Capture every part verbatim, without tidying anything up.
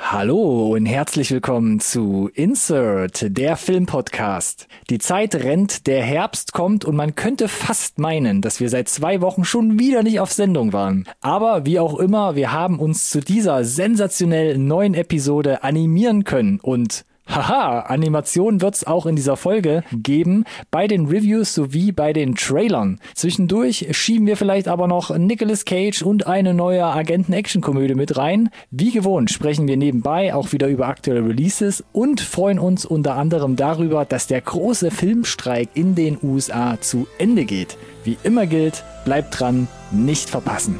Hallo und herzlich willkommen zu Insert, der Filmpodcast. Die Zeit rennt, der Herbst kommt und man könnte fast meinen, dass wir seit zwei Wochen schon wieder nicht auf Sendung waren. Aber wie auch immer, wir haben uns zu dieser sensationell neuen Episode animieren können und haha, Animation wird's auch in dieser Folge geben, bei den Reviews sowie bei den Trailern. Zwischendurch schieben wir vielleicht aber noch Nicolas Cage und eine neue Agenten-Action-Komödie mit rein. Wie gewohnt sprechen wir nebenbei auch wieder über aktuelle Releases und freuen uns unter anderem darüber, dass der große Filmstreik in den U S A zu Ende geht. Wie immer gilt, bleibt dran, nicht verpassen.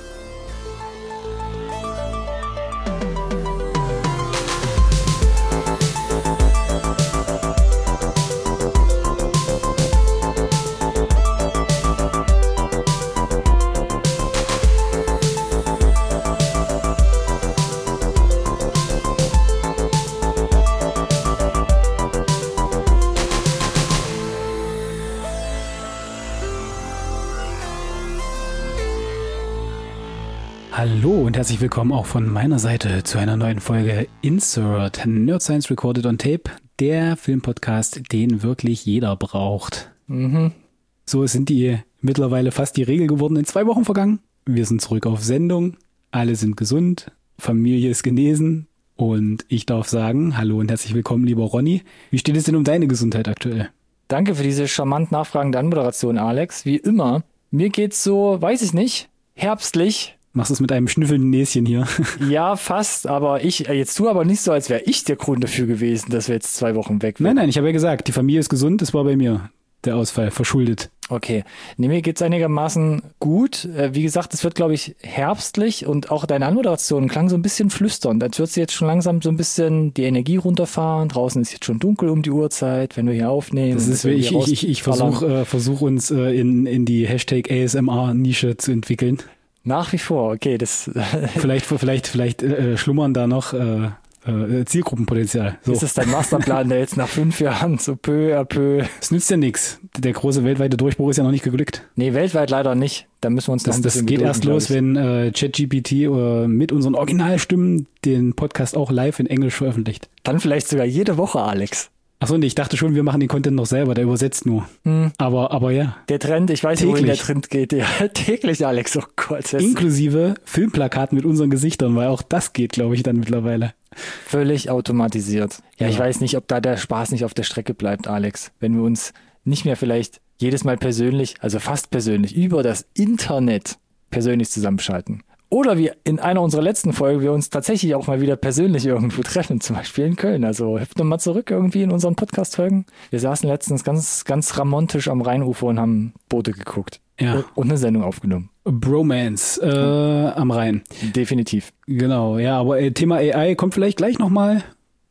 Hallo und herzlich willkommen auch von meiner Seite zu einer neuen Folge Insert, Nerd Science Recorded on Tape, der Filmpodcast, den wirklich jeder braucht. Mhm. So sind die mittlerweile fast die Regel geworden, in zwei Wochen vergangen. Wir sind zurück auf Sendung, alle sind gesund, Familie ist genesen und ich darf sagen, hallo und herzlich willkommen, lieber Ronny. Wie steht es denn um deine Gesundheit aktuell? Danke für diese charmant nachfragende Anmoderation, Alex. Wie immer, mir geht's so, weiß ich nicht, herbstlich. Machst du es mit einem schnüffelnden Näschen hier? Ja, fast, aber ich, jetzt tu aber nicht so, als wäre ich der Grund dafür gewesen, dass wir jetzt zwei Wochen weg waren. Nein, nein, ich habe ja gesagt, die Familie ist gesund, das war bei mir der Ausfall, verschuldet. Okay, nee, mir geht's einigermaßen gut. Wie gesagt, es wird, glaube ich, herbstlich und auch deine Anmoderation klang so ein bisschen flüsternd, als würdest du jetzt schon langsam so ein bisschen die Energie runterfahren. Draußen ist jetzt schon dunkel um die Uhrzeit, wenn wir hier aufnehmen. Das ist, ich, ich, ich, ich versuche äh, versuch uns äh, in, in die Hashtag A S M R-Nische zu entwickeln. Nach wie vor, okay, das vielleicht vielleicht vielleicht äh, schlummern da noch äh, äh, Zielgruppenpotenzial. So. Ist das dein Masterplan, der jetzt nach fünf Jahren so peu à peu... Es nützt ja nichts. Der große weltweite Durchbruch ist ja noch nicht geglückt. Nee, weltweit leider nicht. Da müssen wir uns das, noch ein bisschen Das geht gedulden, erst los, wenn äh, ChatGPT äh, mit unseren Originalstimmen den Podcast auch live in Englisch veröffentlicht. Dann vielleicht sogar jede Woche, Alex. Achso, nee, ich dachte schon, wir machen den Content noch selber, der übersetzt nur. Hm. Aber, aber ja. Der Trend, ich weiß nicht, wohin der Trend geht. Ja, täglich, Alex, oh Gott. Inklusive Filmplakaten mit unseren Gesichtern, weil auch das geht, glaube ich, dann mittlerweile. Völlig automatisiert. Ja, ja, ich weiß nicht, ob da der Spaß nicht auf der Strecke bleibt, Alex. Wenn wir uns nicht mehr vielleicht jedes Mal persönlich, also fast persönlich, über das Internet persönlich zusammenschalten. Oder wie in einer unserer letzten Folgen wir uns tatsächlich auch mal wieder persönlich irgendwo treffen, zum Beispiel in Köln. Also hüpft nochmal zurück irgendwie in unseren Podcast-Folgen. Wir saßen letztens ganz, ganz ramontisch am Rheinufer und haben Boote geguckt. Ja. Und eine Sendung aufgenommen. Bromance äh, am Rhein. Definitiv. Genau, ja, aber äh, Thema A I kommt vielleicht gleich nochmal.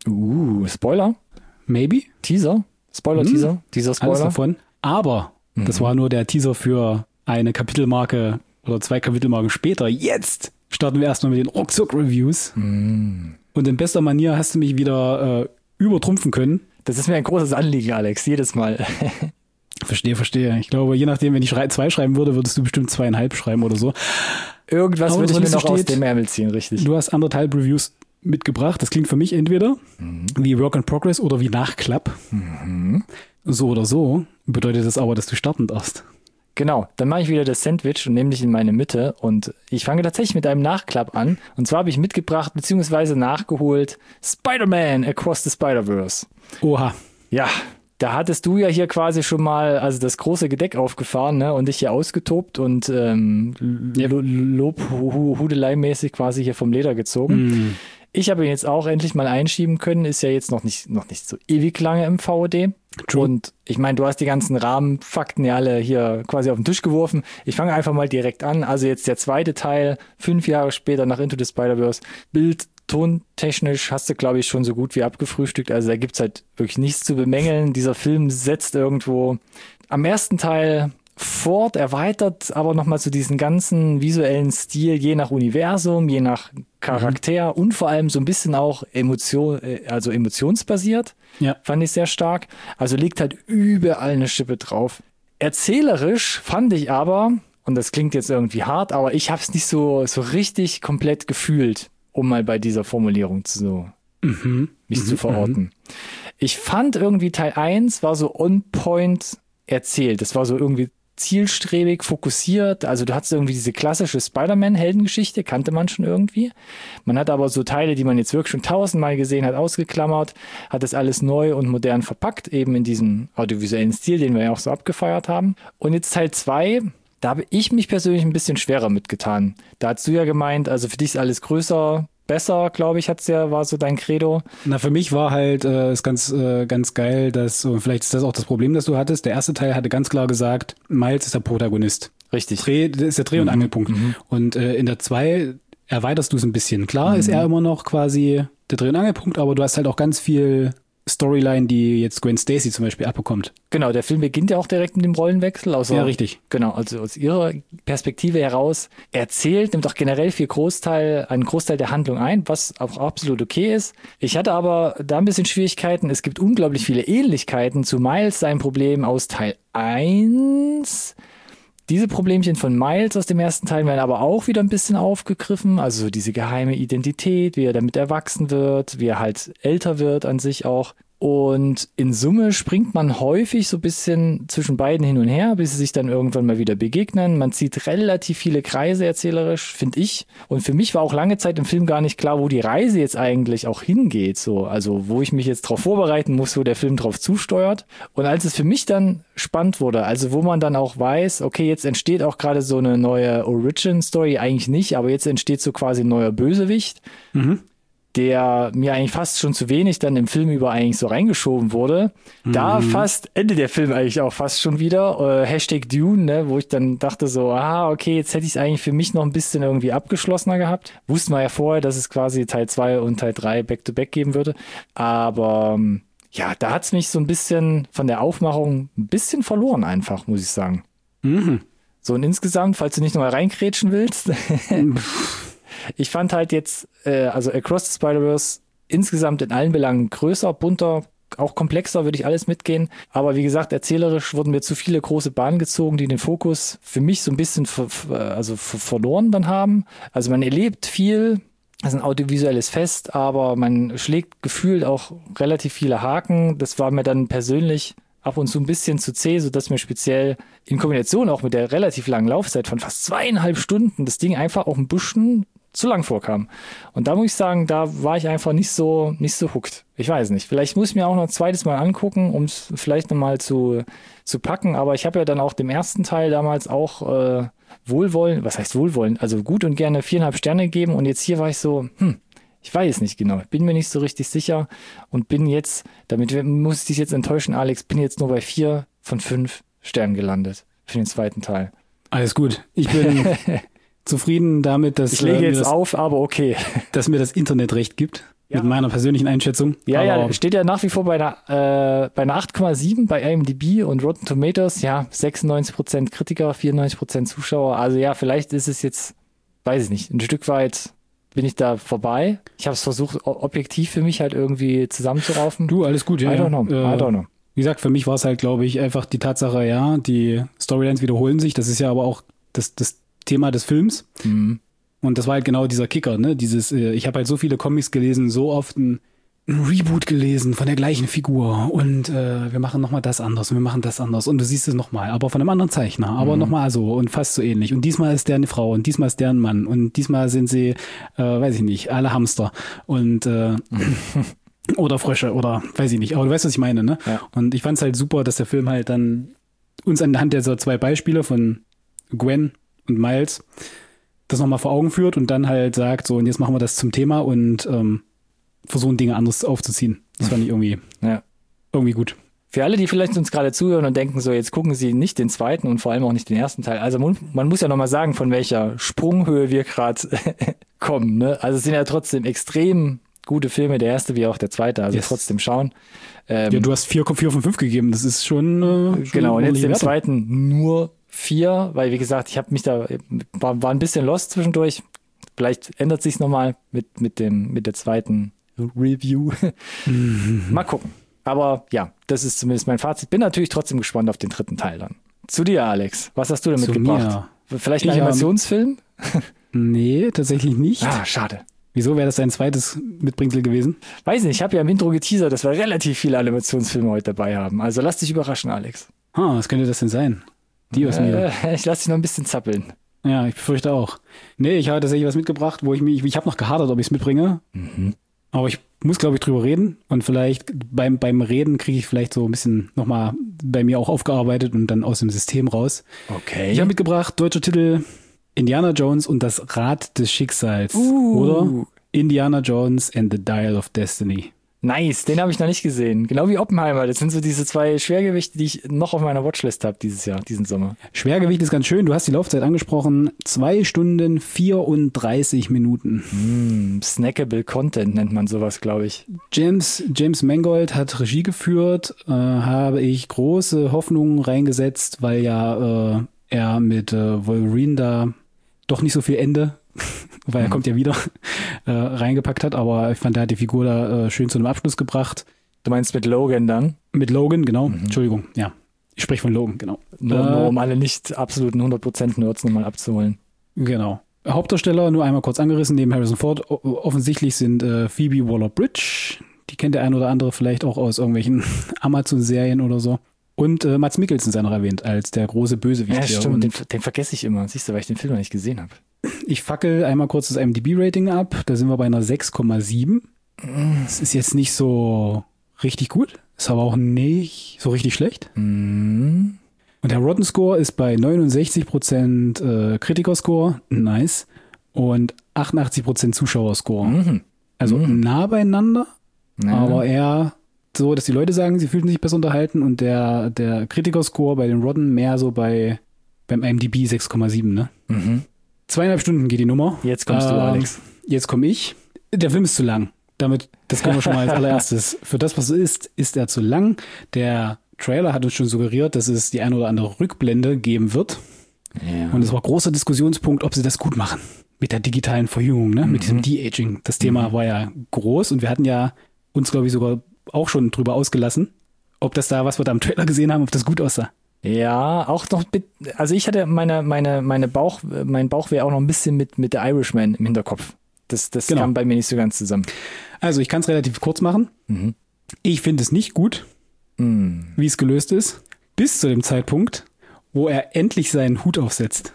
Uh, Spoiler? Maybe? Teaser? Spoiler-Teaser? Hm. Teaser-Spoiler? Alles davon. Aber mhm. das war nur der Teaser für eine Kapitelmarke oder zwei Kapitelmarken später. Jetzt starten wir erstmal mit den Ruckzuck-Reviews. Mm. Und in bester Manier hast du mich wieder äh, übertrumpfen können. Das ist mir ein großes Anliegen, Alex, jedes Mal. Verstehe, verstehe. Ich glaube, je nachdem, wenn ich schrei- zwei schreiben würde, würdest du bestimmt zweieinhalb schreiben oder so. Irgendwas würde ich mir noch steht, aus dem Ärmel ziehen, richtig. Du hast anderthalb Reviews mitgebracht. Das klingt für mich entweder mhm. wie Work in Progress oder wie Nachklapp. Mhm. So oder so bedeutet das aber, dass du starten darfst. Genau, dann mache ich wieder das Sandwich und nehme dich in meine Mitte und ich fange tatsächlich mit einem Nachklapp an. Und zwar habe ich mitgebracht bzw. nachgeholt Spider-Man Across the Spider-Verse. Oha. Ja, da hattest du ja hier quasi schon mal also das große Gedeck aufgefahren, ne, und dich hier ausgetobt und ähm, yep. Lob-Hudelei-mäßig quasi hier vom Leder gezogen. Mm. Ich habe ihn jetzt auch endlich mal einschieben können, ist ja jetzt noch nicht, noch nicht so ewig lange im V O D. True. Und ich meine, du hast die ganzen Rahmenfakten ja alle hier quasi auf den Tisch geworfen. Ich fange einfach mal direkt an. Also jetzt der zweite Teil, fünf Jahre später nach Into the Spider-Verse. Bild, tontechnisch hast du, glaube ich, schon so gut wie abgefrühstückt. Also da gibt's halt wirklich nichts zu bemängeln. Dieser Film setzt irgendwo am ersten Teil fort, erweitert aber nochmal zu diesem ganzen visuellen Stil, je nach Universum, je nach Charakter mhm. und vor allem so ein bisschen auch Emotion, also emotionsbasiert. Ja. Fand ich sehr stark. Also liegt halt überall eine Schippe drauf. Erzählerisch fand ich aber, und das klingt jetzt irgendwie hart, aber ich habe es nicht so, so richtig komplett gefühlt. um mal bei dieser Formulierung zu, Mhm. mich mhm. zu verorten. Ich fand irgendwie Teil eins war so on point erzählt. Das war so irgendwie zielstrebig, fokussiert. Also du hattest irgendwie diese klassische Spider-Man-Heldengeschichte, kannte man schon irgendwie. Man hat aber so Teile, die man jetzt wirklich schon tausendmal gesehen hat, ausgeklammert, hat das alles neu und modern verpackt, eben in diesem audiovisuellen Stil, den wir ja auch so abgefeiert haben. Und jetzt Teil zwei, da habe ich mich persönlich ein bisschen schwerer mitgetan. Da hast du ja gemeint, also für dich ist alles größer, besser, glaube ich, hat's ja, war so dein Credo. Na, für mich war halt äh, ist ganz äh, ganz geil, dass, und vielleicht ist das auch das Problem, das du hattest, der erste Teil hatte ganz klar gesagt, Miles ist der Protagonist. Richtig. Dreh, das ist der Dreh- und Mhm, Angelpunkt. mhm. Und äh, in der zwei erweiterst du es ein bisschen. Klar ist er immer noch quasi der Dreh- und Angelpunkt, aber du hast halt auch ganz viel Storyline, die jetzt Gwen Stacy zum Beispiel abbekommt. Genau, der Film beginnt ja auch direkt mit dem Rollenwechsel. Also, Ja, richtig. Genau, also aus ihrer Perspektive heraus erzählt, nimmt auch generell viel Großteil, einen Großteil der Handlung ein, was auch absolut okay ist. Ich hatte aber da ein bisschen Schwierigkeiten. Es gibt unglaublich viele Ähnlichkeiten zu Miles, sein Problem aus Teil eins. Diese Problemchen von Miles aus dem ersten Teil werden aber auch wieder ein bisschen aufgegriffen. Also diese geheime Identität, wie er damit erwachsen wird, wie er halt älter wird an sich auch. Und in Summe springt man häufig so ein bisschen zwischen beiden hin und her, bis sie sich dann irgendwann mal wieder begegnen. Man zieht relativ viele Kreise erzählerisch, finde ich. Und für mich war auch lange Zeit im Film gar nicht klar, wo die Reise jetzt eigentlich auch hingeht. So, also wo ich mich jetzt drauf vorbereiten muss, wo der Film drauf zusteuert. Und als es für mich dann spannend wurde, also wo man dann auch weiß, okay, jetzt entsteht auch gerade so eine neue Origin-Story, eigentlich nicht, aber jetzt entsteht so quasi ein neuer Bösewicht. Mhm. Der mir eigentlich fast schon zu wenig dann im Film über eigentlich so reingeschoben wurde. Mhm. Da fast endet der Film eigentlich auch fast schon wieder. Äh, Hashtag Dune, ne, wo ich dann dachte so, ah, okay, jetzt hätte ich es eigentlich für mich noch ein bisschen irgendwie abgeschlossener gehabt. Wussten wir ja vorher, dass es quasi Teil zwei und Teil drei back-to-back geben würde. Aber ja, da hat es mich so ein bisschen von der Aufmachung ein bisschen verloren einfach, muss ich sagen. Mhm. So und insgesamt, falls du nicht nochmal reinkrätschen willst... Ich fand halt jetzt, äh, also Across the Spider-Verse insgesamt in allen Belangen größer, bunter, auch komplexer, würde ich alles mitgehen. Aber wie gesagt, erzählerisch wurden mir zu viele große Bahnen gezogen, die den Fokus für mich so ein bisschen ver- also ver- verloren dann haben. Also man erlebt viel, das ist ein audiovisuelles Fest, aber man schlägt gefühlt auch relativ viele Haken. Das war mir dann persönlich ab und zu ein bisschen zu zäh, sodass mir speziell in Kombination auch mit der relativ langen Laufzeit von fast zweieinhalb Stunden das Ding einfach auch ein bisschen zu lang vorkam. Und da muss ich sagen, da war ich einfach nicht so nicht so hooked. Ich weiß nicht. Vielleicht muss ich mir auch noch ein zweites Mal angucken, um es vielleicht nochmal zu, zu packen. Aber ich habe ja dann auch dem ersten Teil damals auch äh, wohlwollend, was heißt wohlwollend, also gut und gerne viereinhalb Sterne gegeben. Und jetzt hier war ich so, hm, ich weiß nicht genau. Bin mir nicht so richtig sicher und bin jetzt, damit muss ich dich jetzt enttäuschen, Alex, bin jetzt nur bei vier von fünf Sternen gelandet für den zweiten Teil. Alles gut. Ich bin zufrieden damit, dass, ich lege äh, jetzt das, auf, aber okay. dass mir das Internet recht gibt. Ja. Mit meiner persönlichen Einschätzung. Ja, aber ja, steht ja nach wie vor bei einer, äh, bei einer acht Komma sieben bei I M D B und Rotten Tomatoes. Ja, sechsundneunzig Prozent Kritiker, vierundneunzig Prozent Zuschauer. Also ja, vielleicht ist es jetzt, weiß ich nicht, ein Stück weit bin ich da vorbei. Ich habe es versucht, objektiv für mich halt irgendwie zusammenzuraufen. Du, alles gut, ja. I don't know, äh, I don't know. Wie gesagt, für mich war es halt, glaube ich, einfach die Tatsache, ja, die Storylines wiederholen sich. Das ist ja aber auch das, das Thema des Films. Mhm. Und das war halt genau dieser Kicker, ne? Dieses, äh, ich habe halt so viele Comics gelesen, so oft ein, ein Reboot gelesen von der gleichen Figur und äh, wir machen nochmal das anders und wir machen das anders und du siehst es nochmal, aber von einem anderen Zeichner, aber mhm. nochmal so und fast so ähnlich. Und diesmal ist der eine Frau und diesmal ist der ein Mann und diesmal sind sie, äh, weiß ich nicht, alle Hamster und äh, oder Frösche oder weiß ich nicht, aber du weißt, was ich meine, ne? Ja. Und ich fand es halt super, dass der Film halt dann uns anhand dieser zwei Beispiele von Gwen und Miles das nochmal vor Augen führt und dann halt sagt, so und jetzt machen wir das zum Thema und ähm, versuchen Dinge anders aufzuziehen. Das fand ich irgendwie, ja. irgendwie gut. Für alle, die vielleicht uns gerade zuhören und denken so, jetzt gucken sie nicht den zweiten und vor allem auch nicht den ersten Teil. Also man, man muss ja nochmal sagen, von welcher Sprunghöhe wir gerade kommen. Ne? Also es sind ja trotzdem extrem gute Filme, der erste wie auch der zweite, also yes. trotzdem schauen. Ähm, ja, du hast vier von fünf gegeben, das ist schon, äh, schon genau, und jetzt den Werte. zweiten nur vier, weil wie gesagt, ich habe mich da, war, war ein bisschen lost zwischendurch. Vielleicht ändert sich's nochmal mit, mit dem, mit der zweiten Review. Mal gucken. Aber ja, das ist zumindest mein Fazit. Bin natürlich trotzdem gespannt auf den dritten Teil dann. Zu dir, Alex. Was hast du denn Zu mitgebracht? mir. Vielleicht ein Ich, Animationsfilm? Nee, tatsächlich nicht. Ah, schade. Wieso wäre das dein zweites Mitbringsel gewesen? Weiß nicht, ich habe ja im Intro geteasert, dass wir relativ viele Animationsfilme heute dabei haben. Also lass dich überraschen, Alex. Ah, was könnte das denn sein? Die aus mir. Äh, ich lass dich noch ein bisschen zappeln. Ja, ich befürchte auch. Nee, ich habe tatsächlich was mitgebracht, wo ich mich, ich habe noch gehadert, ob ich es mitbringe. Mhm. Aber ich muss, glaube ich, drüber reden. Und vielleicht beim, beim Reden kriege ich vielleicht so ein bisschen nochmal bei mir auch aufgearbeitet und dann aus dem System raus. Okay. Ich habe mitgebracht, deutscher Titel Indiana Jones und das Rad des Schicksals. Uh. Oder Indiana Jones and the Dial of Destiny. Nice, den habe ich noch nicht gesehen. Genau wie Oppenheimer. Das sind so diese zwei Schwergewichte, die ich noch auf meiner Watchlist habe dieses Jahr, diesen Sommer. Schwergewicht ist ganz schön. Du hast die Laufzeit angesprochen. Zwei Stunden vierunddreißig Minuten. Mm, snackable Content nennt man sowas, glaube ich. James, James Mangold hat Regie geführt. Äh, habe ich große Hoffnungen reingesetzt, weil ja äh, er mit äh, Wolverine da doch nicht so viel Ende, weil er kommt ja wieder, äh, reingepackt hat. Aber ich fand, er hat die Figur da äh, schön zu einem Abschluss gebracht. Du meinst mit Logan dann? Mit Logan, genau. Mhm. Entschuldigung, ja. Ich spreche von Logan, genau. Nur, äh, nur um alle nicht absoluten hundert Prozent Nerds nochmal abzuholen. Genau. Hauptdarsteller, nur einmal kurz angerissen, neben Harrison Ford. O- offensichtlich sind äh, Phoebe Waller-Bridge. Die kennt der ein oder andere vielleicht auch aus irgendwelchen Amazon-Serien oder so. Und äh, Mads Mikkelsen sei noch erwähnt, als der große Bösewicht. Ja, hier. stimmt, Und den, den vergesse ich immer. Siehst du, weil ich den Film noch nicht gesehen habe. ich fackel einmal kurz das I M D B-Rating ab. Da sind wir bei einer sechs Komma sieben. Das ist jetzt nicht so richtig gut. Ist aber auch nicht so richtig schlecht. Mm. Und der Rotten Score ist bei neunundsechzig Prozent äh, Kritiker-Score. Nice. Und achtundachtzig Prozent Zuschauerscore. Mhm. Also Mhm. nah beieinander, Ja. aber eher so, dass die Leute sagen, sie fühlten sich besser unterhalten und der, der Kritiker-Score bei den Rotten mehr so bei beim I M D B sechs Komma sieben, ne? Mhm. Zweieinhalb Stunden geht die Nummer. Jetzt kommst du, Ähm, Alex. Jetzt komme ich. Der Film ist zu lang. Damit, das können wir schon mal als allererstes. Für das, was es ist, ist er zu lang. Der Trailer hat uns schon suggeriert, dass es die ein oder andere Rückblende geben wird. Ja. Und es war großer Diskussionspunkt, ob sie das gut machen. Mit der digitalen Verjüngung, ne? Mit diesem De-Aging. Das Thema war ja groß und wir hatten ja uns, glaube ich, sogar auch schon drüber ausgelassen, ob das da, was wir da im Trailer gesehen haben, ob das gut aussah. Ja, auch noch mit, also ich hatte meine, meine, meine Bauch, mein Bauch wäre auch noch ein bisschen mit, mit der Irishman im Hinterkopf. Das, das Genau. kam bei mir nicht so ganz zusammen. Also ich kann es relativ kurz machen. Mhm. Ich finde es nicht gut, Mhm. wie es gelöst ist, bis zu dem Zeitpunkt, wo er endlich seinen Hut aufsetzt.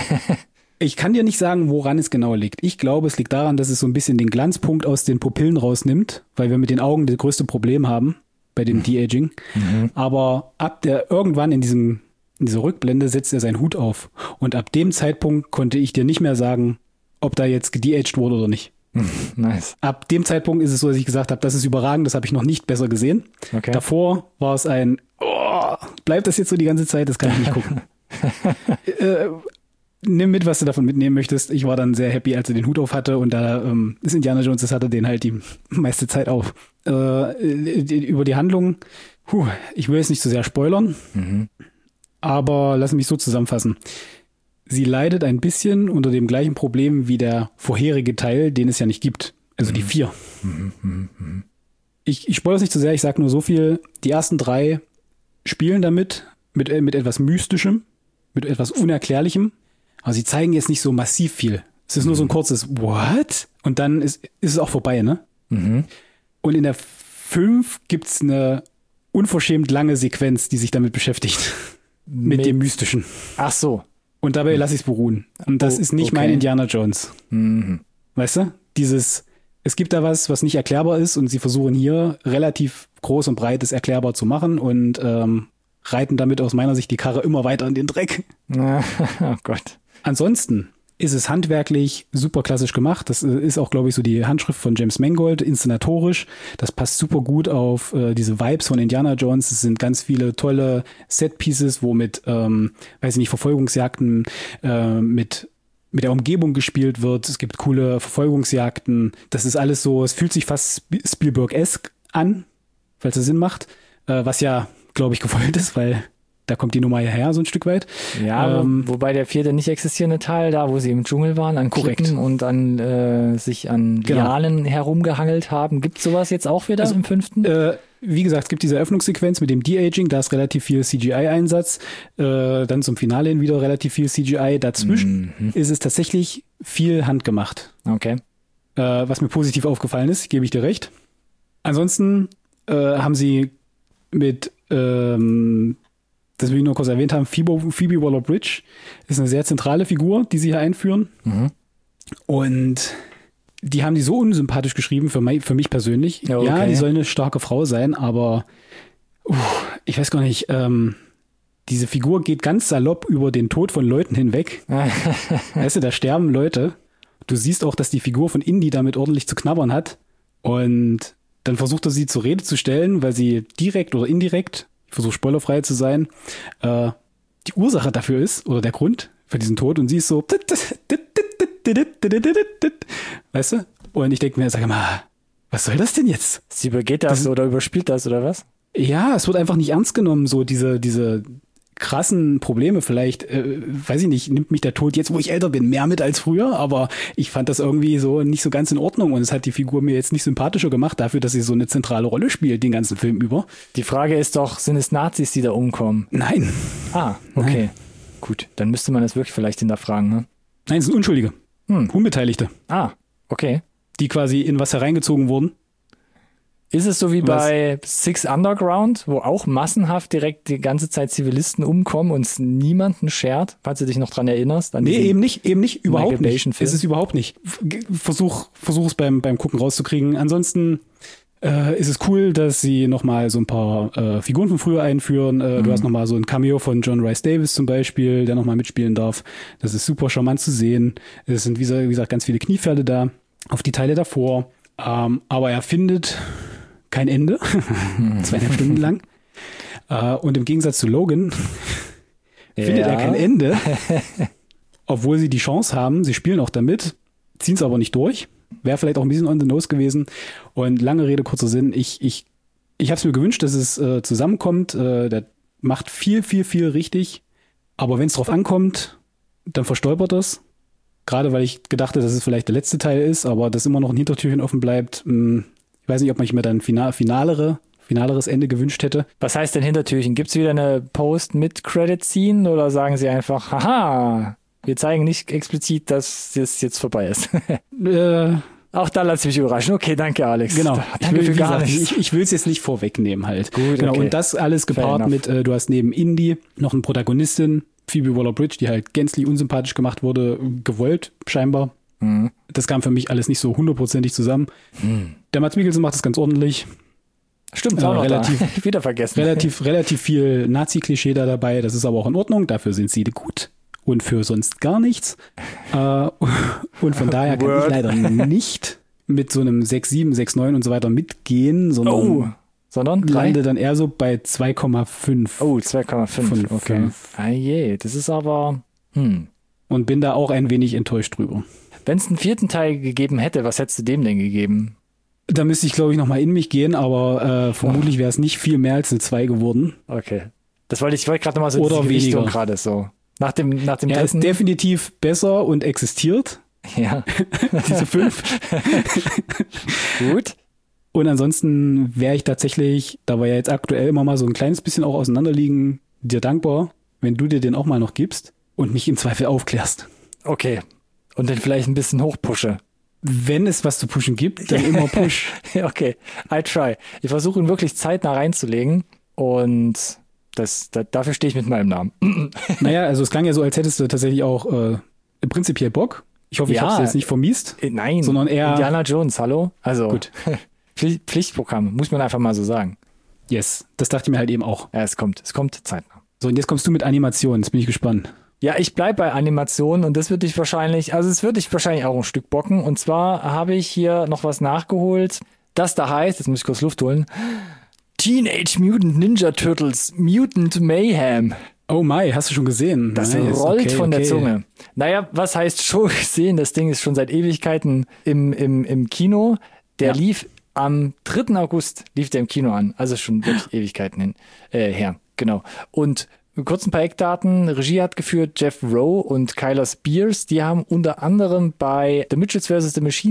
Ich kann dir nicht sagen, woran es genau liegt. Ich glaube, es liegt daran, dass es so ein bisschen den Glanzpunkt aus den Pupillen rausnimmt, weil wir mit den Augen das größte Problem haben bei dem De-Aging. Mhm. Aber ab der irgendwann in diesem in dieser Rückblende setzt er seinen Hut auf. Und ab dem Zeitpunkt konnte ich dir nicht mehr sagen, ob da jetzt gedeaged wurde oder nicht. Nice. Ab dem Zeitpunkt ist es so, dass ich gesagt habe, das ist überragend, das habe ich noch nicht besser gesehen. Okay. Davor war es ein, oh, bleibt das jetzt so die ganze Zeit, das kann ich nicht gucken. äh, nimm mit, was du davon mitnehmen möchtest. Ich war dann sehr happy, als er den Hut auf hatte und da ähm, ist Indiana Jones, das hatte den halt die meiste Zeit auf. Äh, die, über die Handlung, puh, ich will jetzt nicht zu sehr spoilern, Mhm. aber lass mich so zusammenfassen. Sie leidet ein bisschen unter dem gleichen Problem wie der vorherige Teil, den es ja nicht gibt. Also die vier. Mhm. Mhm. Mhm. Ich, ich spoilere es nicht zu sehr, ich sage nur so viel. Die ersten drei spielen damit, mit, äh, mit etwas Mystischem, mit etwas Unerklärlichem. Aber sie zeigen jetzt nicht so massiv viel. Es ist nur so ein kurzes What? Und dann ist, ist es auch vorbei, ne? Mhm. Und in der fünf gibt's eine unverschämt lange Sequenz, die sich damit beschäftigt. mit, Mit- dem Mystischen. Ach so. Und dabei lasse ich es beruhen. Und das Oh, ist nicht okay. mein Indiana Jones. Mhm. Weißt du? Dieses, es gibt da was, was nicht erklärbar ist und sie versuchen hier relativ groß und breit es erklärbar zu machen und ähm, reiten damit aus meiner Sicht die Karre immer weiter in den Dreck. Oh Gott. Ansonsten ist es handwerklich super klassisch gemacht. Das äh, ist auch, glaube ich, so die Handschrift von James Mangold, inszenatorisch. Das passt super gut auf äh, diese Vibes von Indiana Jones. Es sind ganz viele tolle Set-Pieces, wo mit, ähm, weiß ich nicht, Verfolgungsjagden, äh, mit mit der Umgebung gespielt wird. Es gibt coole Verfolgungsjagden. Das ist alles so, es fühlt sich fast Sp- Spielberg-esque an, falls es Sinn macht. Äh, was ja, glaube ich, gewollt ist, weil da kommt die Nummer ja her, so ein Stück weit. Ja, Ähm, wo, wobei der vierte nicht existierende Teil, da wo sie im Dschungel waren, an Korrekt. Klippen und an äh, sich an Genau. Lianen herumgehangelt haben. Gibt sowas jetzt auch wieder Also, im fünften? Äh, wie gesagt, es gibt diese Eröffnungssequenz mit dem De-Aging, da ist relativ viel C G I-Einsatz. Äh, dann zum Finale hin wieder relativ viel C G I. Dazwischen Mhm. ist es tatsächlich viel handgemacht. Okay. äh, was mir positiv aufgefallen ist, gebe ich dir recht. Ansonsten äh, haben sie mit, ähm, das will ich nur kurz erwähnt haben, Phoebe, Phoebe Waller-Bridge ist eine sehr zentrale Figur, die sie hier einführen. Mhm. Und die haben die so unsympathisch geschrieben für mich, für mich persönlich. Ja, okay. Ja, die soll eine starke Frau sein, aber uh, ich weiß gar nicht, ähm, diese Figur geht ganz salopp über den Tod von Leuten hinweg. Weißt du, da sterben Leute. Du siehst auch, dass die Figur von Indy damit ordentlich zu knabbern hat. Und dann versucht er sie zur Rede zu stellen, weil sie direkt oder indirekt, ich versuche spoilerfrei zu sein, äh, die Ursache dafür ist oder der Grund für diesen Tod. Und sie ist so, weißt du? Und ich denke mir, sag mal, was soll das denn jetzt? Sie übergeht das, das oder überspielt das oder was? Ja, es wird einfach nicht ernst genommen, so diese, diese krassen Probleme vielleicht, äh, weiß ich nicht, nimmt mich der Tod jetzt, wo ich älter bin, mehr mit als früher, aber ich fand das irgendwie so nicht so ganz in Ordnung und es hat die Figur mir jetzt nicht sympathischer gemacht dafür, dass sie so eine zentrale Rolle spielt, den ganzen Film über. Die Frage ist doch, sind es Nazis, die da umkommen? Nein. Ah, okay. Nein. Gut, dann müsste man das wirklich vielleicht hinterfragen, ne? Nein, es sind Unschuldige. Hm. Unbeteiligte. Ah, okay. Die quasi in was hereingezogen wurden. Ist es so wie Was? bei Six Underground, wo auch massenhaft direkt die ganze Zeit Zivilisten umkommen und es niemanden schert, falls du dich noch dran erinnerst? An Nee, eben nicht, eben nicht, überhaupt Michael nicht. Bay-Film? Es ist überhaupt nicht. Versuch, versuch es beim, beim Gucken rauszukriegen. Ansonsten äh, ist es cool, dass sie nochmal so ein paar äh, Figuren von früher einführen. Äh, Mhm. Du hast nochmal so ein Cameo von John Rhys Davis zum Beispiel, der nochmal mitspielen darf. Das ist super charmant zu sehen. Es sind, wie gesagt, ganz viele Kniepferde da auf die Teile davor. Ähm, aber er findet kein Ende, zweieinhalb Stunden lang. Äh, und im Gegensatz zu Logan findet Ja. er kein Ende, obwohl sie die Chance haben, sie spielen auch damit, ziehen es aber nicht durch. Wäre vielleicht auch ein bisschen on the nose gewesen. Und lange Rede, kurzer Sinn, ich, ich, ich habe es mir gewünscht, dass es äh, zusammenkommt. Äh, der macht viel, viel, viel richtig. Aber wenn es drauf ankommt, dann verstolpert es. Gerade weil ich gedacht hätte, dass es vielleicht der letzte Teil ist, aber dass immer noch ein Hintertürchen offen bleibt. Mh, Ich weiß nicht, ob man mir dann final, finalere, finaleres Ende gewünscht hätte. Was heißt denn Hintertürchen? Gibt es wieder eine Post-Mid-Credit-Scene oder sagen sie einfach, haha, wir zeigen nicht explizit, dass das jetzt vorbei ist? Äh, Auch da lass mich überraschen. Okay, danke Alex. genau. Danke ich will, für wie gar gesagt, nichts. ich, ich will es jetzt nicht vorwegnehmen halt. Gut, genau. okay. Und das alles Fair gepaart enough. mit, äh, du hast neben Indy noch eine Protagonistin, Phoebe Waller-Bridge, die halt gänzlich unsympathisch gemacht wurde, gewollt scheinbar. Mhm. Das kam für mich alles nicht so hundertprozentig zusammen. Mhm. Der Mads Mikkelsen macht das ganz ordentlich. Stimmt, Äh, auch noch relativ- da. Wieder vergessen. Relativ, relativ viel Nazi-Klischee da dabei. Das ist aber auch in Ordnung. Dafür sind sie gut. Und für sonst gar nichts. Äh, und von daher kann Word. ich leider nicht mit so einem sechs sieben, sechs neun und so weiter mitgehen, sondern Oh, sondern drei? lande dann eher so bei zwei Komma fünf. Oh, zwei Komma fünf. Von Okay. fünf. Ah je, das ist aber, hm. Und bin da auch ein wenig enttäuscht drüber. Wenn es einen vierten Teil gegeben hätte, was hättest du dem denn gegeben? Da müsste ich, glaube ich, nochmal in mich gehen, aber äh, vermutlich wäre es nicht viel mehr als eine zwei geworden. Okay. Das wollte ich, ich wollte gerade nochmal so Oder diese Gewichtung weniger. gerade so. Nach dem, nach dem Er ist dritten. definitiv besser und existiert, Ja. diese fünf. Gut. Und ansonsten wäre ich tatsächlich, da wir ja jetzt aktuell immer mal so ein kleines bisschen auch auseinanderliegen, dir dankbar, wenn du dir den auch mal noch gibst und mich im Zweifel aufklärst. Okay. Und dann vielleicht ein bisschen hochpushe. Wenn es was zu pushen gibt, dann immer push. Okay, I try. Ich versuche ihn wirklich zeitnah reinzulegen und das, da, dafür stehe ich mit meinem Namen. Naja, also es klang ja so, als hättest du tatsächlich auch äh, prinzipiell Bock. Ich hoffe, ich Ja. habe es jetzt nicht vermiest. Äh, Nein, Sondern eher- Indiana Jones, hallo? Also, Gut. Pfli- Pflichtprogramm, muss man einfach mal so sagen. Yes, das dachte ich mir halt eben auch. Ja, es kommt, es kommt zeitnah. So, und jetzt kommst du mit Animationen. Jetzt bin ich gespannt. Ja, ich bleib bei Animationen und das wird dich wahrscheinlich, also es wird dich wahrscheinlich auch ein Stück bocken. Und zwar habe ich hier noch was nachgeholt, das da heißt, jetzt muss ich kurz Luft holen, Teenage Mutant Ninja Turtles Mutant Mayhem. Oh my, hast du schon gesehen? Das Nice, rollt okay, von der okay. Zunge. Naja, was heißt schon gesehen? Das Ding ist schon seit Ewigkeiten im, im, im Kino. Der Ja. lief am dritten August, lief der im Kino an. Also schon wirklich Ewigkeiten hin, äh, her. Genau. Und kurz ein paar Eckdaten. Regie hat geführt Jeff Rowe und Kyler Spears. Die haben unter anderem bei The Mitchells versus. The Machines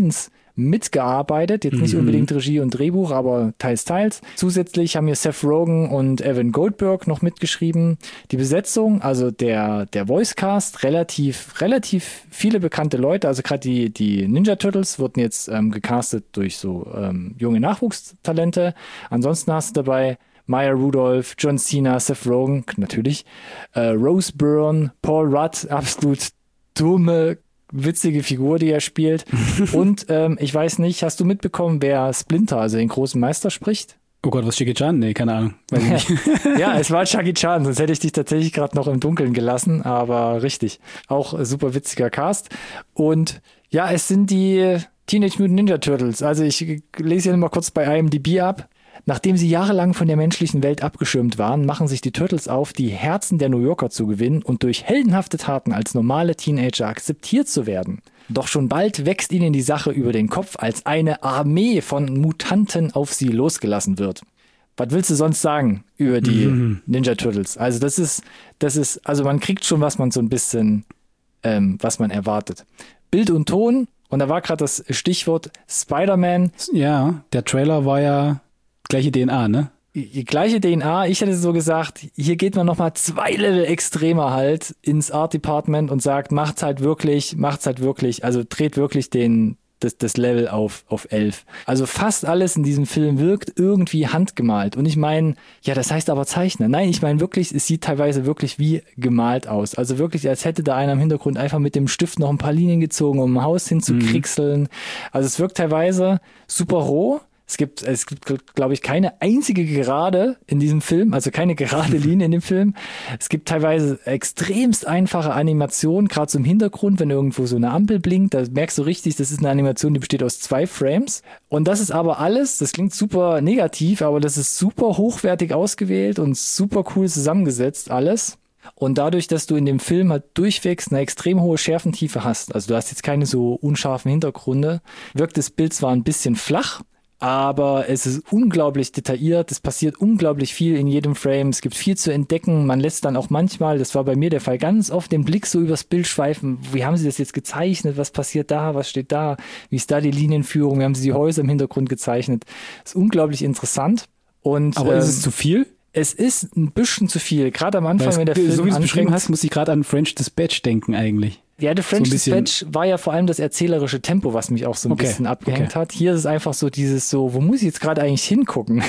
mitgearbeitet. Jetzt nicht Mhm. unbedingt Regie und Drehbuch, aber teils, teils. Zusätzlich haben hier Seth Rogen und Evan Goldberg noch mitgeschrieben. Die Besetzung, also der, der Voicecast, relativ, relativ viele bekannte Leute. Also gerade die, die Ninja Turtles wurden jetzt ähm, gecastet durch so ähm, junge Nachwuchstalente. Ansonsten hast du dabei Maya Rudolph, John Cena, Seth Rogen, natürlich, äh, Rose Byrne, Paul Rudd, absolut dumme, witzige Figur, die er spielt. Und ähm, ich weiß nicht, hast du mitbekommen, wer Splinter, also den großen Meister, spricht? Oh Gott, was Jackie Chan? Nee, keine Ahnung. Weiß ich nicht. Ja, es war Jackie Chan, sonst hätte ich dich tatsächlich gerade noch im Dunkeln gelassen, aber richtig. Auch äh, super witziger Cast. Und ja, es sind die Teenage Mutant Ninja Turtles. Also ich lese hier mal kurz bei I M D B ab. Nachdem sie jahrelang von der menschlichen Welt abgeschirmt waren, machen sich die Turtles auf, die Herzen der New Yorker zu gewinnen und durch heldenhafte Taten als normale Teenager akzeptiert zu werden. Doch schon bald wächst ihnen die Sache über den Kopf, als eine Armee von Mutanten auf sie losgelassen wird. Was willst du sonst sagen über die Mhm. Ninja Turtles? Also das ist, das ist, also man kriegt schon, was man so ein bisschen, ähm, was man erwartet. Bild und Ton, und da war gerade das Stichwort Spider-Man. Ja, der Trailer war ja gleiche D N A, ne? Die gleiche D N A, ich hätte so gesagt, hier geht man nochmal zwei Level extremer halt ins Art Department und sagt, macht's halt wirklich, macht's halt wirklich, also dreht wirklich den, das, das Level auf, auf elf. Also fast alles in diesem Film wirkt irgendwie handgemalt. Und ich meine, ja, das heißt aber Zeichner. Nein, ich meine wirklich, es sieht teilweise wirklich wie gemalt aus. Also wirklich, als hätte da einer im Hintergrund einfach mit dem Stift noch ein paar Linien gezogen, um ein Haus hinzukriegseln. Mhm. Also es wirkt teilweise super roh. Es gibt, es gibt, glaube ich, keine einzige Gerade in diesem Film, also keine gerade Linie in dem Film. Es gibt teilweise extremst einfache Animationen, gerade so im Hintergrund, wenn irgendwo so eine Ampel blinkt, da merkst du richtig, das ist eine Animation, die besteht aus zwei Frames. Und das ist aber alles, das klingt super negativ, aber das ist super hochwertig ausgewählt und super cool zusammengesetzt, alles. Und dadurch, dass du in dem Film halt durchwegs eine extrem hohe Schärfentiefe hast, also du hast jetzt keine so unscharfen Hintergründe, wirkt das Bild zwar ein bisschen flach, aber es ist unglaublich detailliert, es passiert unglaublich viel in jedem Frame, es gibt viel zu entdecken, man lässt dann auch manchmal, das war bei mir der Fall, ganz oft den Blick so übers Bild schweifen, wie haben sie das jetzt gezeichnet, was passiert da, was steht da, wie ist da die Linienführung, wie haben sie die Häuser im Hintergrund gezeichnet, das ist unglaublich interessant. Und, aber ähm, ist es zu viel? Es ist ein bisschen zu viel, gerade am Anfang, Weil es, wenn der Film so wie du es beschrieben anfängt. hast, muss ich gerade an French Dispatch denken eigentlich. Ja, The French So ein bisschen- Dispatch war ja vor allem das erzählerische Tempo, was mich auch so ein Okay, bisschen abgehängt okay. hat. Hier ist es einfach so dieses so, wo muss ich jetzt gerade eigentlich hingucken?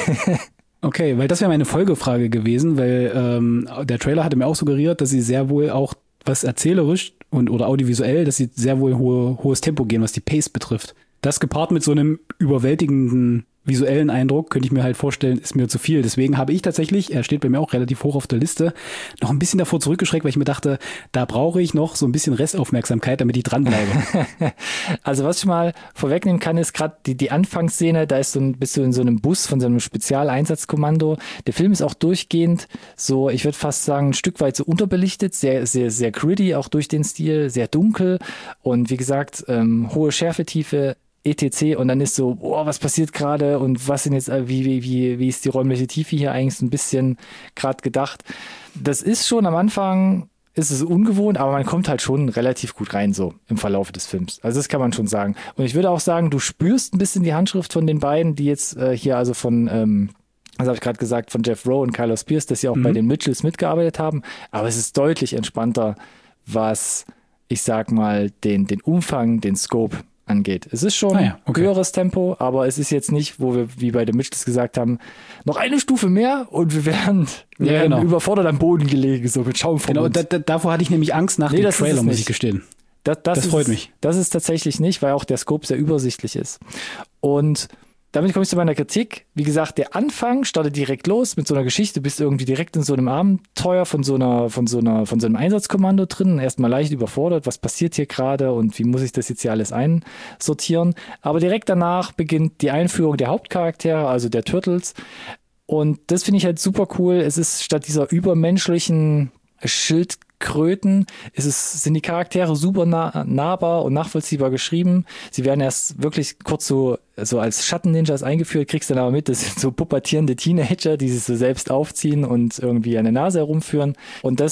Okay, weil das wäre meine Folgefrage gewesen, weil ähm, der Trailer hatte mir auch suggeriert, dass sie sehr wohl auch was erzählerisch und oder audiovisuell, dass sie sehr wohl hohe, hohes Tempo gehen, was die Pace betrifft. Das gepaart mit so einem überwältigenden visuellen Eindruck, könnte ich mir halt vorstellen, ist mir zu viel. Deswegen habe ich tatsächlich, er steht bei mir auch relativ hoch auf der Liste, noch ein bisschen davor zurückgeschreckt, weil ich mir dachte, da brauche ich noch so ein bisschen Restaufmerksamkeit, damit ich dranbleibe. Also was ich mal vorwegnehmen kann, ist gerade die, die Anfangsszene, da ist so ein, bist du in so einem Bus von so einem Spezialeinsatzkommando. Der Film ist auch durchgehend so, ich würde fast sagen, ein Stück weit so unterbelichtet, sehr, sehr, sehr gritty, auch durch den Stil, sehr dunkel und wie gesagt, ähm, hohe Schärfetiefe, et cetera. Und dann ist so, boah, was passiert gerade und was sind jetzt, äh, wie, wie, wie, wie ist die räumliche Tiefe hier eigentlich so ein bisschen gerade gedacht. Das ist schon am Anfang, ist es ungewohnt, aber man kommt halt schon relativ gut rein so im Verlauf des Films. Also das kann man schon sagen. Und ich würde auch sagen, du spürst ein bisschen die Handschrift von den beiden, die jetzt äh, hier also von, ähm, das habe ich gerade gesagt, von Jeff Rowe und Carlos Pierce, dass sie auch Mhm. bei den Mitchells mitgearbeitet haben. Aber es ist deutlich entspannter, was, ich sag mal, den, den Umfang, den Scope angeht. Es ist schon Ah ja, okay. höheres Tempo, aber es ist jetzt nicht, wo wir, wie bei den Mitchells gesagt haben, noch eine Stufe mehr und wir werden, wir Ja, werden genau. überfordert am Boden gelegen, so mit Schaum vom Genau, Mund. da, da, davor hatte ich nämlich Angst nach Nee, dem das ist Trailer, es muss nicht. ich gestehen. Das, das, Das ist, freut mich. Das ist tatsächlich nicht, weil auch der Scope sehr übersichtlich ist. Und damit komme ich zu meiner Kritik. Wie gesagt, der Anfang startet direkt los mit so einer Geschichte. Du bist irgendwie direkt in so einem Abenteuer von so einer, von so einer, von so einem Einsatzkommando drin. Erstmal leicht überfordert. Was passiert hier gerade und wie muss ich das jetzt hier alles einsortieren? Aber direkt danach beginnt die Einführung der Hauptcharaktere, also der Turtles. Und das finde ich halt super cool. Es ist statt dieser übermenschlichen Schildkröten, ist es, sind die Charaktere super nah, nahbar und nachvollziehbar geschrieben. Sie werden erst wirklich kurz so, so als Schatten-Ninjas eingeführt, kriegst dann aber mit, das sind so pubertierende Teenager, die sich so selbst aufziehen und irgendwie an der Nase herumführen. Und das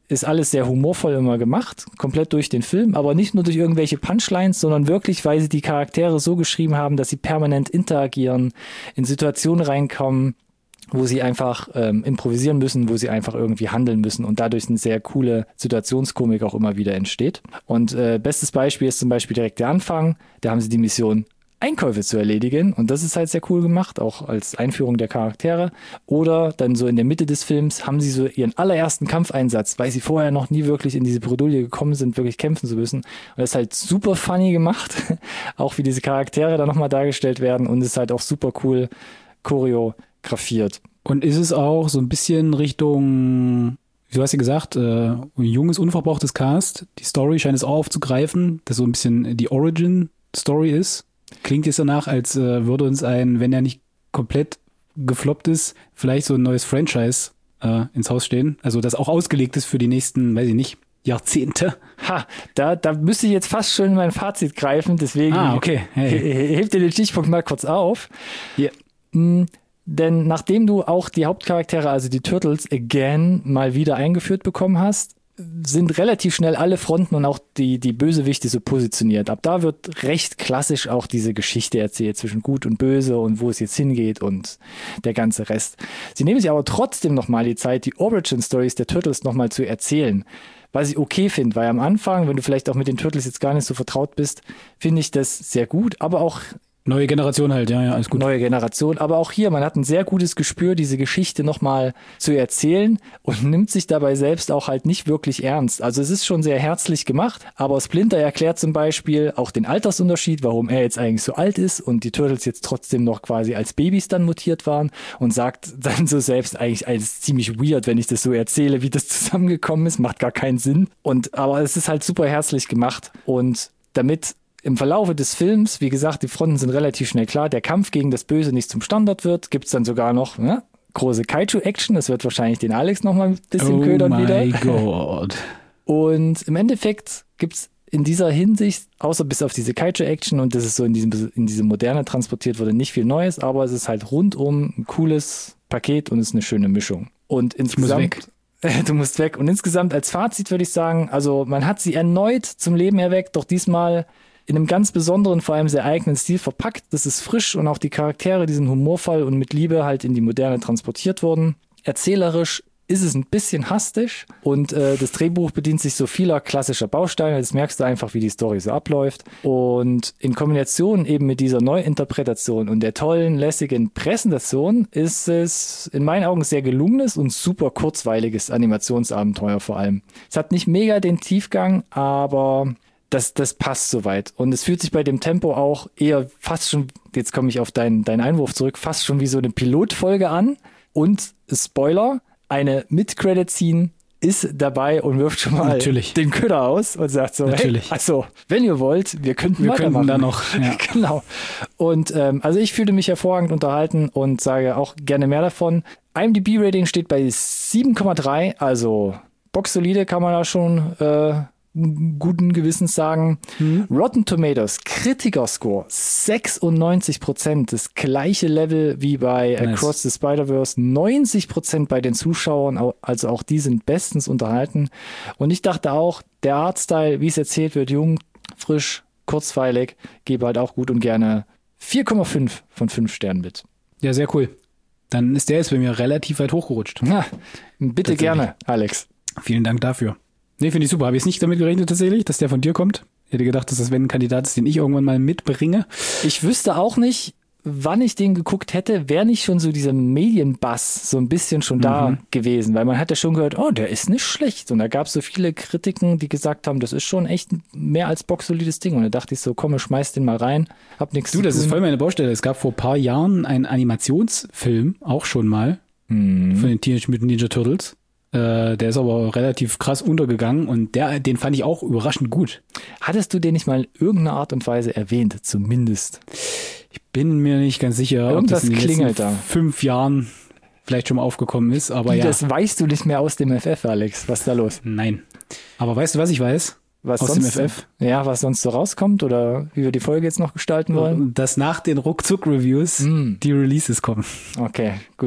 ist alles sehr humorvoll immer gemacht, komplett durch den Film, aber nicht nur durch irgendwelche Punchlines, sondern wirklich, weil sie die Charaktere so geschrieben haben, dass sie permanent interagieren, in Situationen reinkommen, wo sie einfach ähm, improvisieren müssen, wo sie einfach irgendwie handeln müssen und dadurch eine sehr coole Situationskomik auch immer wieder entsteht. Und äh, bestes Beispiel ist zum Beispiel direkt der Anfang, da haben sie die Mission Einkäufe zu erledigen und das ist halt sehr cool gemacht, auch als Einführung der Charaktere. Oder dann so in der Mitte des Films haben sie so ihren allerersten Kampfeinsatz, weil sie vorher noch nie wirklich in diese Bredouille gekommen sind, wirklich kämpfen zu müssen. Und das ist halt super funny gemacht, auch wie diese Charaktere da nochmal dargestellt werden und ist halt auch super cool choreografiert. Und ist es auch so ein bisschen Richtung, du hast ja gesagt, äh, ein junges, unverbrauchtes Cast, die Story scheint es auch aufzugreifen, dass so ein bisschen die Origin-Story ist. Klingt jetzt danach, als äh, würde uns ein, wenn er nicht komplett gefloppt ist, vielleicht so ein neues Franchise äh, ins Haus stehen. Also das auch ausgelegt ist für die nächsten, weiß ich nicht, Jahrzehnte. Ha, da, da müsste ich jetzt fast schon in mein Fazit greifen, deswegen ah, okay. Hey. he- hebt ihr den Stichpunkt mal kurz auf. Yeah. Mm, denn nachdem du auch die Hauptcharaktere, also die Turtles, again mal wieder eingeführt bekommen hast, sind relativ schnell alle Fronten und auch die, die Bösewichte so positioniert. Ab da wird recht klassisch auch diese Geschichte erzählt zwischen Gut und Böse und wo es jetzt hingeht und der ganze Rest. Sie nehmen sich aber trotzdem nochmal die Zeit, die Origin-Stories der Turtles nochmal zu erzählen. Was ich okay finde, weil am Anfang, wenn du vielleicht auch mit den Turtles jetzt gar nicht so vertraut bist, finde ich das sehr gut, aber auch Neue Generation halt, ja, ja, alles gut. Neue Generation, aber auch hier, man hat ein sehr gutes Gespür, diese Geschichte nochmal zu erzählen und nimmt sich dabei selbst auch halt nicht wirklich ernst. Also es ist schon sehr herzlich gemacht, aber Splinter erklärt zum Beispiel auch den Altersunterschied, warum er jetzt eigentlich so alt ist und die Turtles jetzt trotzdem noch quasi als Babys dann mutiert waren und sagt dann so selbst eigentlich, es ist ziemlich weird, wenn ich das so erzähle, wie das zusammengekommen ist, macht gar keinen Sinn. Und aber es ist halt super herzlich gemacht und damit im Verlaufe des Films, wie gesagt, die Fronten sind relativ schnell klar, der Kampf gegen das Böse nicht zum Standard wird, gibt es dann sogar noch ne, große Kaiju-Action, das wird wahrscheinlich den Alex noch mal ein bisschen oh ködern wieder. Oh mein Gott. Und im Endeffekt gibt es in dieser Hinsicht, außer bis auf diese Kaiju-Action und das ist so in, diesem, in diese Moderne transportiert wurde, nicht viel Neues, aber es ist halt rundum ein cooles Paket und es ist eine schöne Mischung. Und insgesamt... Du musst weg. Und insgesamt als Fazit würde ich sagen, also man hat sie erneut zum Leben erweckt, doch diesmal in einem ganz besonderen, vor allem sehr eigenen Stil verpackt. Das ist frisch und auch die Charaktere, die sind humorvoll und mit Liebe halt in die Moderne transportiert worden. Erzählerisch ist es ein bisschen hastig und äh, das Drehbuch bedient sich so vieler klassischer Bausteine. Das merkst du einfach, wie die Story so abläuft. Und in Kombination eben mit dieser Neuinterpretation und der tollen, lässigen Präsentation ist es in meinen Augen sehr gelungenes und super kurzweiliges Animationsabenteuer vor allem. Es hat nicht mega den Tiefgang, aber das, das passt soweit. Und es fühlt sich bei dem Tempo auch eher fast schon, jetzt komme ich auf deinen, deinen Einwurf zurück, fast schon wie so eine Pilotfolge an. Und Spoiler, eine Mid-Credit-Scene ist dabei und wirft schon mal Natürlich. den Köder aus und sagt so, Natürlich. hey, also, wenn ihr wollt, wir könnten Wir weitermachen. könnten da noch, ja. Genau. Und ähm, also ich fühle mich hervorragend unterhalten und sage auch gerne mehr davon. I M D B-Rating steht bei sieben Komma drei, also boxsolide kann man da schon äh, guten Gewissens sagen. Mhm. Rotten Tomatoes, Kritiker-Score, sechsundneunzig Prozent, das gleiche Level wie bei nice. Across the Spider-Verse, neunzig Prozent bei den Zuschauern, also auch die sind bestens unterhalten. Und ich dachte auch, der Artstyle, wie es erzählt wird, jung, frisch, kurzweilig, gebe halt auch gut und gerne vier Komma fünf von fünf Sternen mit. Ja, sehr cool. Dann ist der jetzt bei mir relativ weit hochgerutscht. Ja, bitte gerne, Alex. Vielen Dank dafür. Nee, finde ich super. Habe ich jetzt nicht damit gerechnet tatsächlich, dass der von dir kommt. Ich hätte gedacht, dass das wenn ein Kandidat ist, den ich irgendwann mal mitbringe. Ich wüsste auch nicht, wann ich den geguckt hätte, wäre nicht schon so dieser Medienbass so ein bisschen schon da mhm. gewesen. Weil man hat ja schon gehört, oh, der ist nicht schlecht. Und da gab es so viele Kritiken, die gesagt haben, das ist schon echt mehr als boxsolides Ding. Und da dachte ich so, komm, schmeiß den mal rein. Hab nichts zu tun. Du, das ist voll meine Baustelle. Es gab vor ein paar Jahren einen Animationsfilm, auch schon mal, mhm. von den Teenage Mutant Ninja Turtles. Der ist aber relativ krass untergegangen und der, den fand ich auch überraschend gut. Hattest du den nicht mal in irgendeiner Art und Weise erwähnt, zumindest? Ich bin mir nicht ganz sicher, Irgendwas ob das in den klingelt letzten da. fünf Jahren vielleicht schon mal aufgekommen ist, aber Wie, ja. Das weißt du nicht mehr aus dem F F, Alex. Was ist da los? Nein. Aber weißt du, was ich weiß? Was aus sonst, dem F F? Ja, was sonst so rauskommt oder wie wir die Folge jetzt noch gestalten wollen? Dass nach den Ruckzuck-Reviews mm. die Releases kommen. Okay, gut.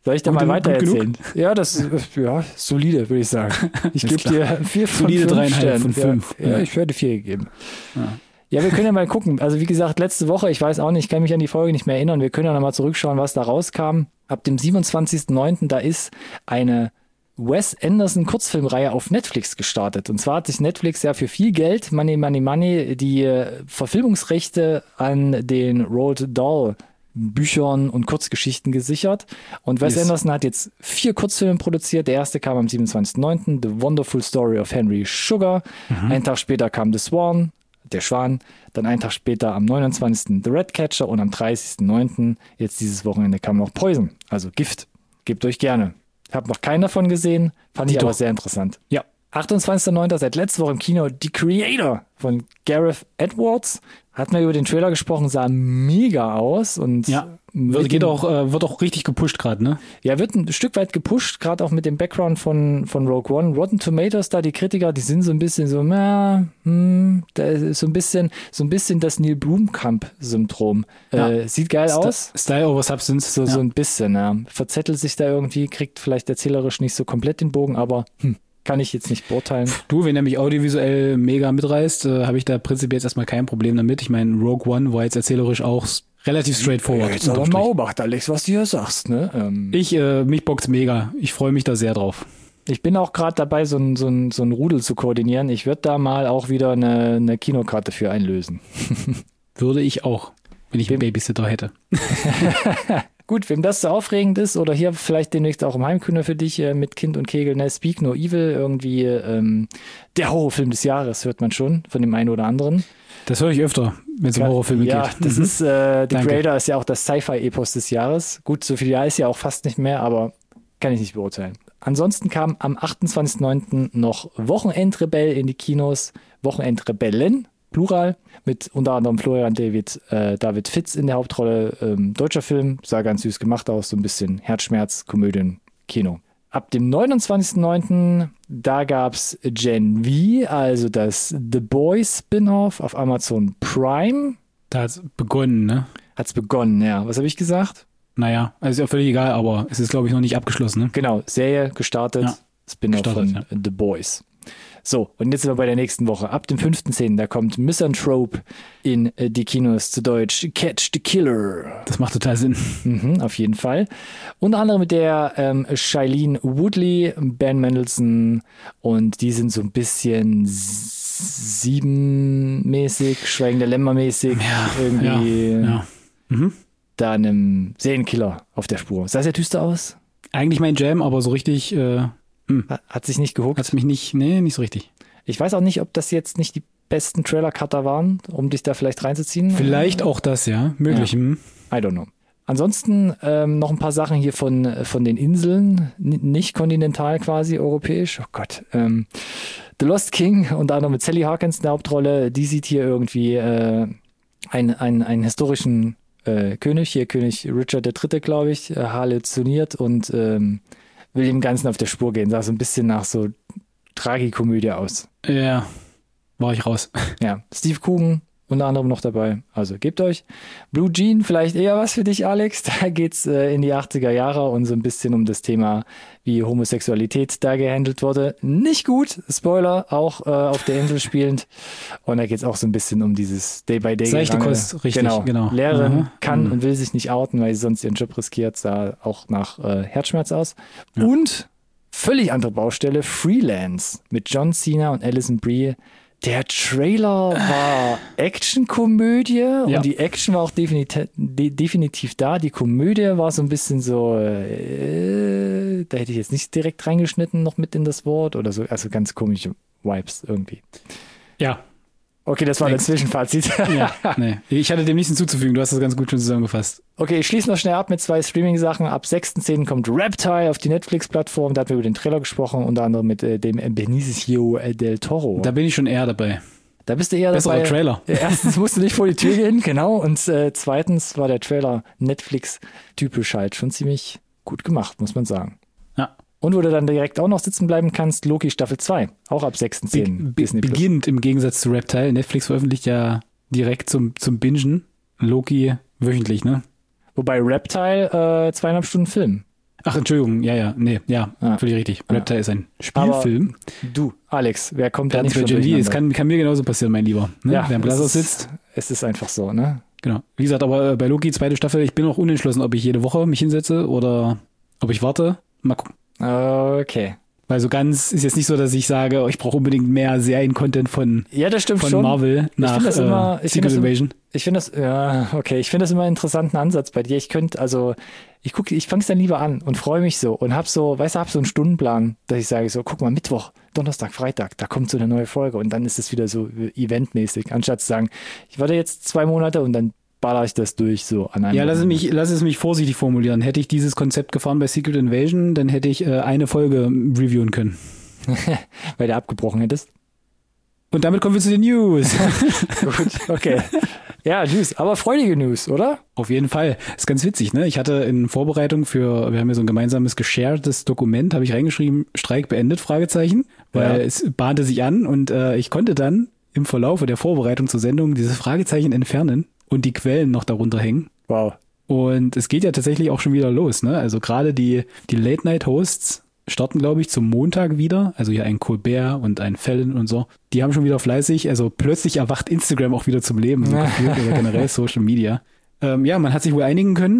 Soll ich da Gut mal genug, weiter gut erzählen? Ja, das ist ja, solide, würde ich sagen. Ich Ist gebe dir vier von Solide fünf dreieinhalb Sternen. von fünf. Ja, ja, Ja. ich werde vier gegeben. Ja. Ja, wir können ja mal gucken. Also wie gesagt, letzte Woche, ich weiß auch nicht, ich kann mich an die Folge nicht mehr erinnern. Wir können ja nochmal zurückschauen, was da rauskam. Ab dem siebenundzwanzigsten neunten da ist eine Wes Anderson Kurzfilmreihe auf Netflix gestartet. Und zwar hat sich Netflix ja für viel Geld, Money, Money, Money, die äh, Verfilmungsrechte an den Roald Dahl Büchern und Kurzgeschichten gesichert. Und Wes Yes. Anderson hat jetzt vier Kurzfilme produziert. Der erste kam am siebenundzwanzigsten neunten The Wonderful Story of Henry Sugar. Mhm. Einen Tag später kam The Swan, der Schwan. Dann einen Tag später am neunundzwanzigsten The Ratcatcher und am dreißigsten neunten jetzt dieses Wochenende kam noch Poison, also Gift. Gebt euch gerne. Ich habe noch keinen davon gesehen, fand ich Dito. aber sehr interessant. Ja. achtundzwanzigsten neunten seit letzter Woche im Kino The Creator von Gareth Edwards. Hatten wir über den Trailer gesprochen, sah mega aus und Ja, mit wird, geht dem- auch, äh, wird auch richtig gepusht gerade, ne? ja, wird ein Stück weit gepusht, gerade auch mit dem Background von, von Rogue One. Rotten Tomatoes, da die Kritiker, die sind so ein bisschen so, na, hm, da ist so ein bisschen, so ein bisschen das Neil Blomkamp-Syndrom. Ja. Äh, sieht geil Sta- aus. Style over Substance. So, ja. so ein bisschen, ja. Verzettelt sich da irgendwie, kriegt vielleicht erzählerisch nicht so komplett den Bogen, aber hm, kann ich jetzt nicht beurteilen. Du, wenn er mich audiovisuell mega mitreißt, äh, habe ich da prinzipiell jetzt erstmal kein Problem damit. Ich meine, Rogue One war jetzt erzählerisch auch s- relativ straightforward. Jetzt aber unterm mal Strich. Obacht, Alex, was du hier sagst, ne? Ähm, Ich, äh, mich bockt's mega. Ich freue mich da sehr drauf. Ich bin auch gerade dabei, so ein, so, ein, so ein Rudel zu koordinieren. Ich würde da mal auch wieder eine, eine Kinokarte für einlösen. Würde ich auch, wenn ich einen Babysitter hätte. Gut, wem das so aufregend ist oder hier vielleicht demnächst auch im Heimkino für dich äh, mit Kind und Kegel, ne? Speak No Evil, irgendwie ähm, der Horrorfilm des Jahres, hört man schon von dem einen oder anderen. Das höre ich öfter, wenn es um Horrorfilme ja, geht. das Mhm. ist, äh, The Danke. Creator ist ja auch das Sci-Fi-Epos des Jahres. Gut, so viel Jahr ist ja auch fast nicht mehr, aber kann ich nicht beurteilen. Ansonsten kam am achtundzwanzigsten neunten noch Wochenendrebell in die Kinos, Wochenendrebellen, Plural, mit unter anderem Florian David, äh, David Fitz in der Hauptrolle. Ähm, deutscher Film, sah ganz süß gemacht aus, so ein bisschen Herzschmerz, Komödien, Kino. Ab dem neunundzwanzigsten neunten da gab's Gen V, also das The Boys Spin-Off auf Amazon Prime. Da hat's begonnen, ne? Hat's begonnen, ja. Was habe ich gesagt? Naja, also ist ja völlig egal, aber es ist, glaube ich, noch nicht abgeschlossen, ne? Genau, Serie gestartet, Ja, Spin-off gestartet, von ja. The Boys. So, und jetzt sind wir bei der nächsten Woche. Ab dem fünften zehnten da kommt Misanthrope in äh, die Kinos, zu Deutsch Catch the Killer. Das macht total Sinn. Mhm, auf jeden Fall. Unter anderem mit der ähm, Shailene Woodley, Ben Mendelsohn und die sind so ein bisschen s- siebenmäßig, Schweigen der Lämmer mäßig, irgendwie Ja, ja. Mhm. da einem Serienkiller auf der Spur. Sah sehr düster aus, Eigentlich mein Jam, aber so richtig äh, hat, hat sich nicht gehuckt. hat's mich nicht, nee, nicht so richtig. Ich weiß auch nicht, ob das jetzt nicht die besten Trailer-Cutter waren, um dich da vielleicht reinzuziehen. Vielleicht auch das, ja, möglich. Ja. hm. I don't know. Ansonsten ähm, noch ein paar Sachen hier von, von den Inseln, N nicht kontinental quasi, europäisch. Oh Gott. Ähm, The Lost King, unter anderem mit Sally Harkins in der Hauptrolle, die sieht hier irgendwie äh, einen, einen, einen historischen äh, König, hier König Richard der Dritte, glaube ich, äh, halluziniert und ähm, will dem Ganzen auf der Spur gehen. Sah so ein bisschen nach so Tragikomödie aus. Ja, war ich raus. Ja, Steve Coogan unter anderem noch dabei. Also gebt euch. Blue Jean, vielleicht eher was für dich, Alex. Da geht's äh, in die achtziger Jahre und so ein bisschen um das Thema, wie Homosexualität da gehandelt wurde. Nicht gut, Spoiler, auch äh, auf der Insel spielend. Und da geht's auch so ein bisschen um dieses Day-by-Day. Seichte Kost, richtig, genau. genau. Lehrerin Mhm. kann Mhm. und will sich nicht outen, weil sie sonst ihren Job riskiert. Sah auch nach äh, Herzschmerz aus. Ja. Und völlig andere Baustelle, Freelance mit John Cena und Alison Brie. Der Trailer war Actionkomödie Ja. und die Action war auch definitiv, de, definitiv da. Die Komödie war so ein bisschen so, äh, da hätte ich jetzt nicht direkt reingeschnitten noch mit in das Wort oder so. Also ganz komische Vibes irgendwie. Ja, Okay, das war Next. das Zwischenfazit. ja, nee. Ich hatte dem nichts hinzuzufügen, du hast das ganz gut schon zusammengefasst. Okay, ich schließe noch schnell ab mit zwei Streaming-Sachen. Ab sechsten zehnten kommt Reptile auf die Netflix-Plattform. Da hatten wir über den Trailer gesprochen, unter anderem mit äh, dem Benicio del Toro. Da bin ich schon eher dabei. Da bist du eher Besserer dabei. Trailer. Erstens musst du nicht vor die Tür gehen, genau. Und äh, zweitens war der Trailer Netflix-typisch halt schon ziemlich gut gemacht, muss man sagen. Ja. Und wo du dann direkt auch noch sitzen bleiben kannst, Loki Staffel zwei, auch ab sechsten Be zehnten be Disney Plus. beginnt im Gegensatz zu Reptile. Netflix veröffentlicht ja direkt zum, zum Bingen Loki wöchentlich, ne? Wobei Reptile äh, zweieinhalb Stunden Film. Ach, Entschuldigung, ja, ja, nee, ja, Ah. völlig richtig. Ah. Reptile ist ein Spielfilm. Aber du, Alex, wer kommt da Ganz nicht bei schon Gen V, es durcheinander? kann, kann mir genauso passieren, mein Lieber. Ne? Ja, Wer im es Glashaus ist- sitzt. Es ist einfach so, ne? Genau. Wie gesagt, aber äh, bei Loki, zweite Staffel, ich bin noch unentschlossen, ob ich jede Woche mich hinsetze oder ob ich warte. Mal gucken. Okay. Weil so ganz ist jetzt nicht so, dass ich sage, oh, ich brauche unbedingt mehr Serien-Content von, Ja, das stimmt von schon. Marvel nach find das immer- äh, ich find Secret das im- Invasion. Ich finde das, ja, okay, ich finde das immer einen interessanten Ansatz bei dir. Ich könnte, also, ich gucke, ich fange es dann lieber an und freue mich so und hab so, weißt du, hab so einen Stundenplan, dass ich sage so, guck mal, Mittwoch, Donnerstag, Freitag, da kommt so eine neue Folge und dann ist es wieder so eventmäßig, anstatt zu sagen, ich warte jetzt zwei Monate und dann baller ich das durch so an einem Ja, lass es, Wochenende. mich, lass es mich vorsichtig formulieren. Hätte ich dieses Konzept gefahren bei Secret Invasion, dann hätte ich äh, eine Folge reviewen können. Weil du abgebrochen hättest. Und damit kommen wir zu den News. Gut, okay. Ja, News, aber freudige News, oder? Auf jeden Fall. Ist ganz witzig, ne? Ich hatte in Vorbereitung für, wir haben ja so ein gemeinsames gesharedes Dokument, habe ich reingeschrieben, Streik beendet, Fragezeichen, weil Ja. es bahnte sich an und äh, ich konnte dann im Verlaufe der Vorbereitung zur Sendung dieses Fragezeichen entfernen und die Quellen noch darunter hängen. Wow. Und es geht ja tatsächlich auch schon wieder los, ne? Also gerade die, die Late-Night-Hosts starten, glaube ich, zum Montag wieder. Also hier ein Colbert und ein Fallon und so. Die haben schon wieder fleißig, also plötzlich erwacht Instagram auch wieder zum Leben, so gefühlt, oder generell Social Media. Ähm, ja, man hat sich wohl einigen können.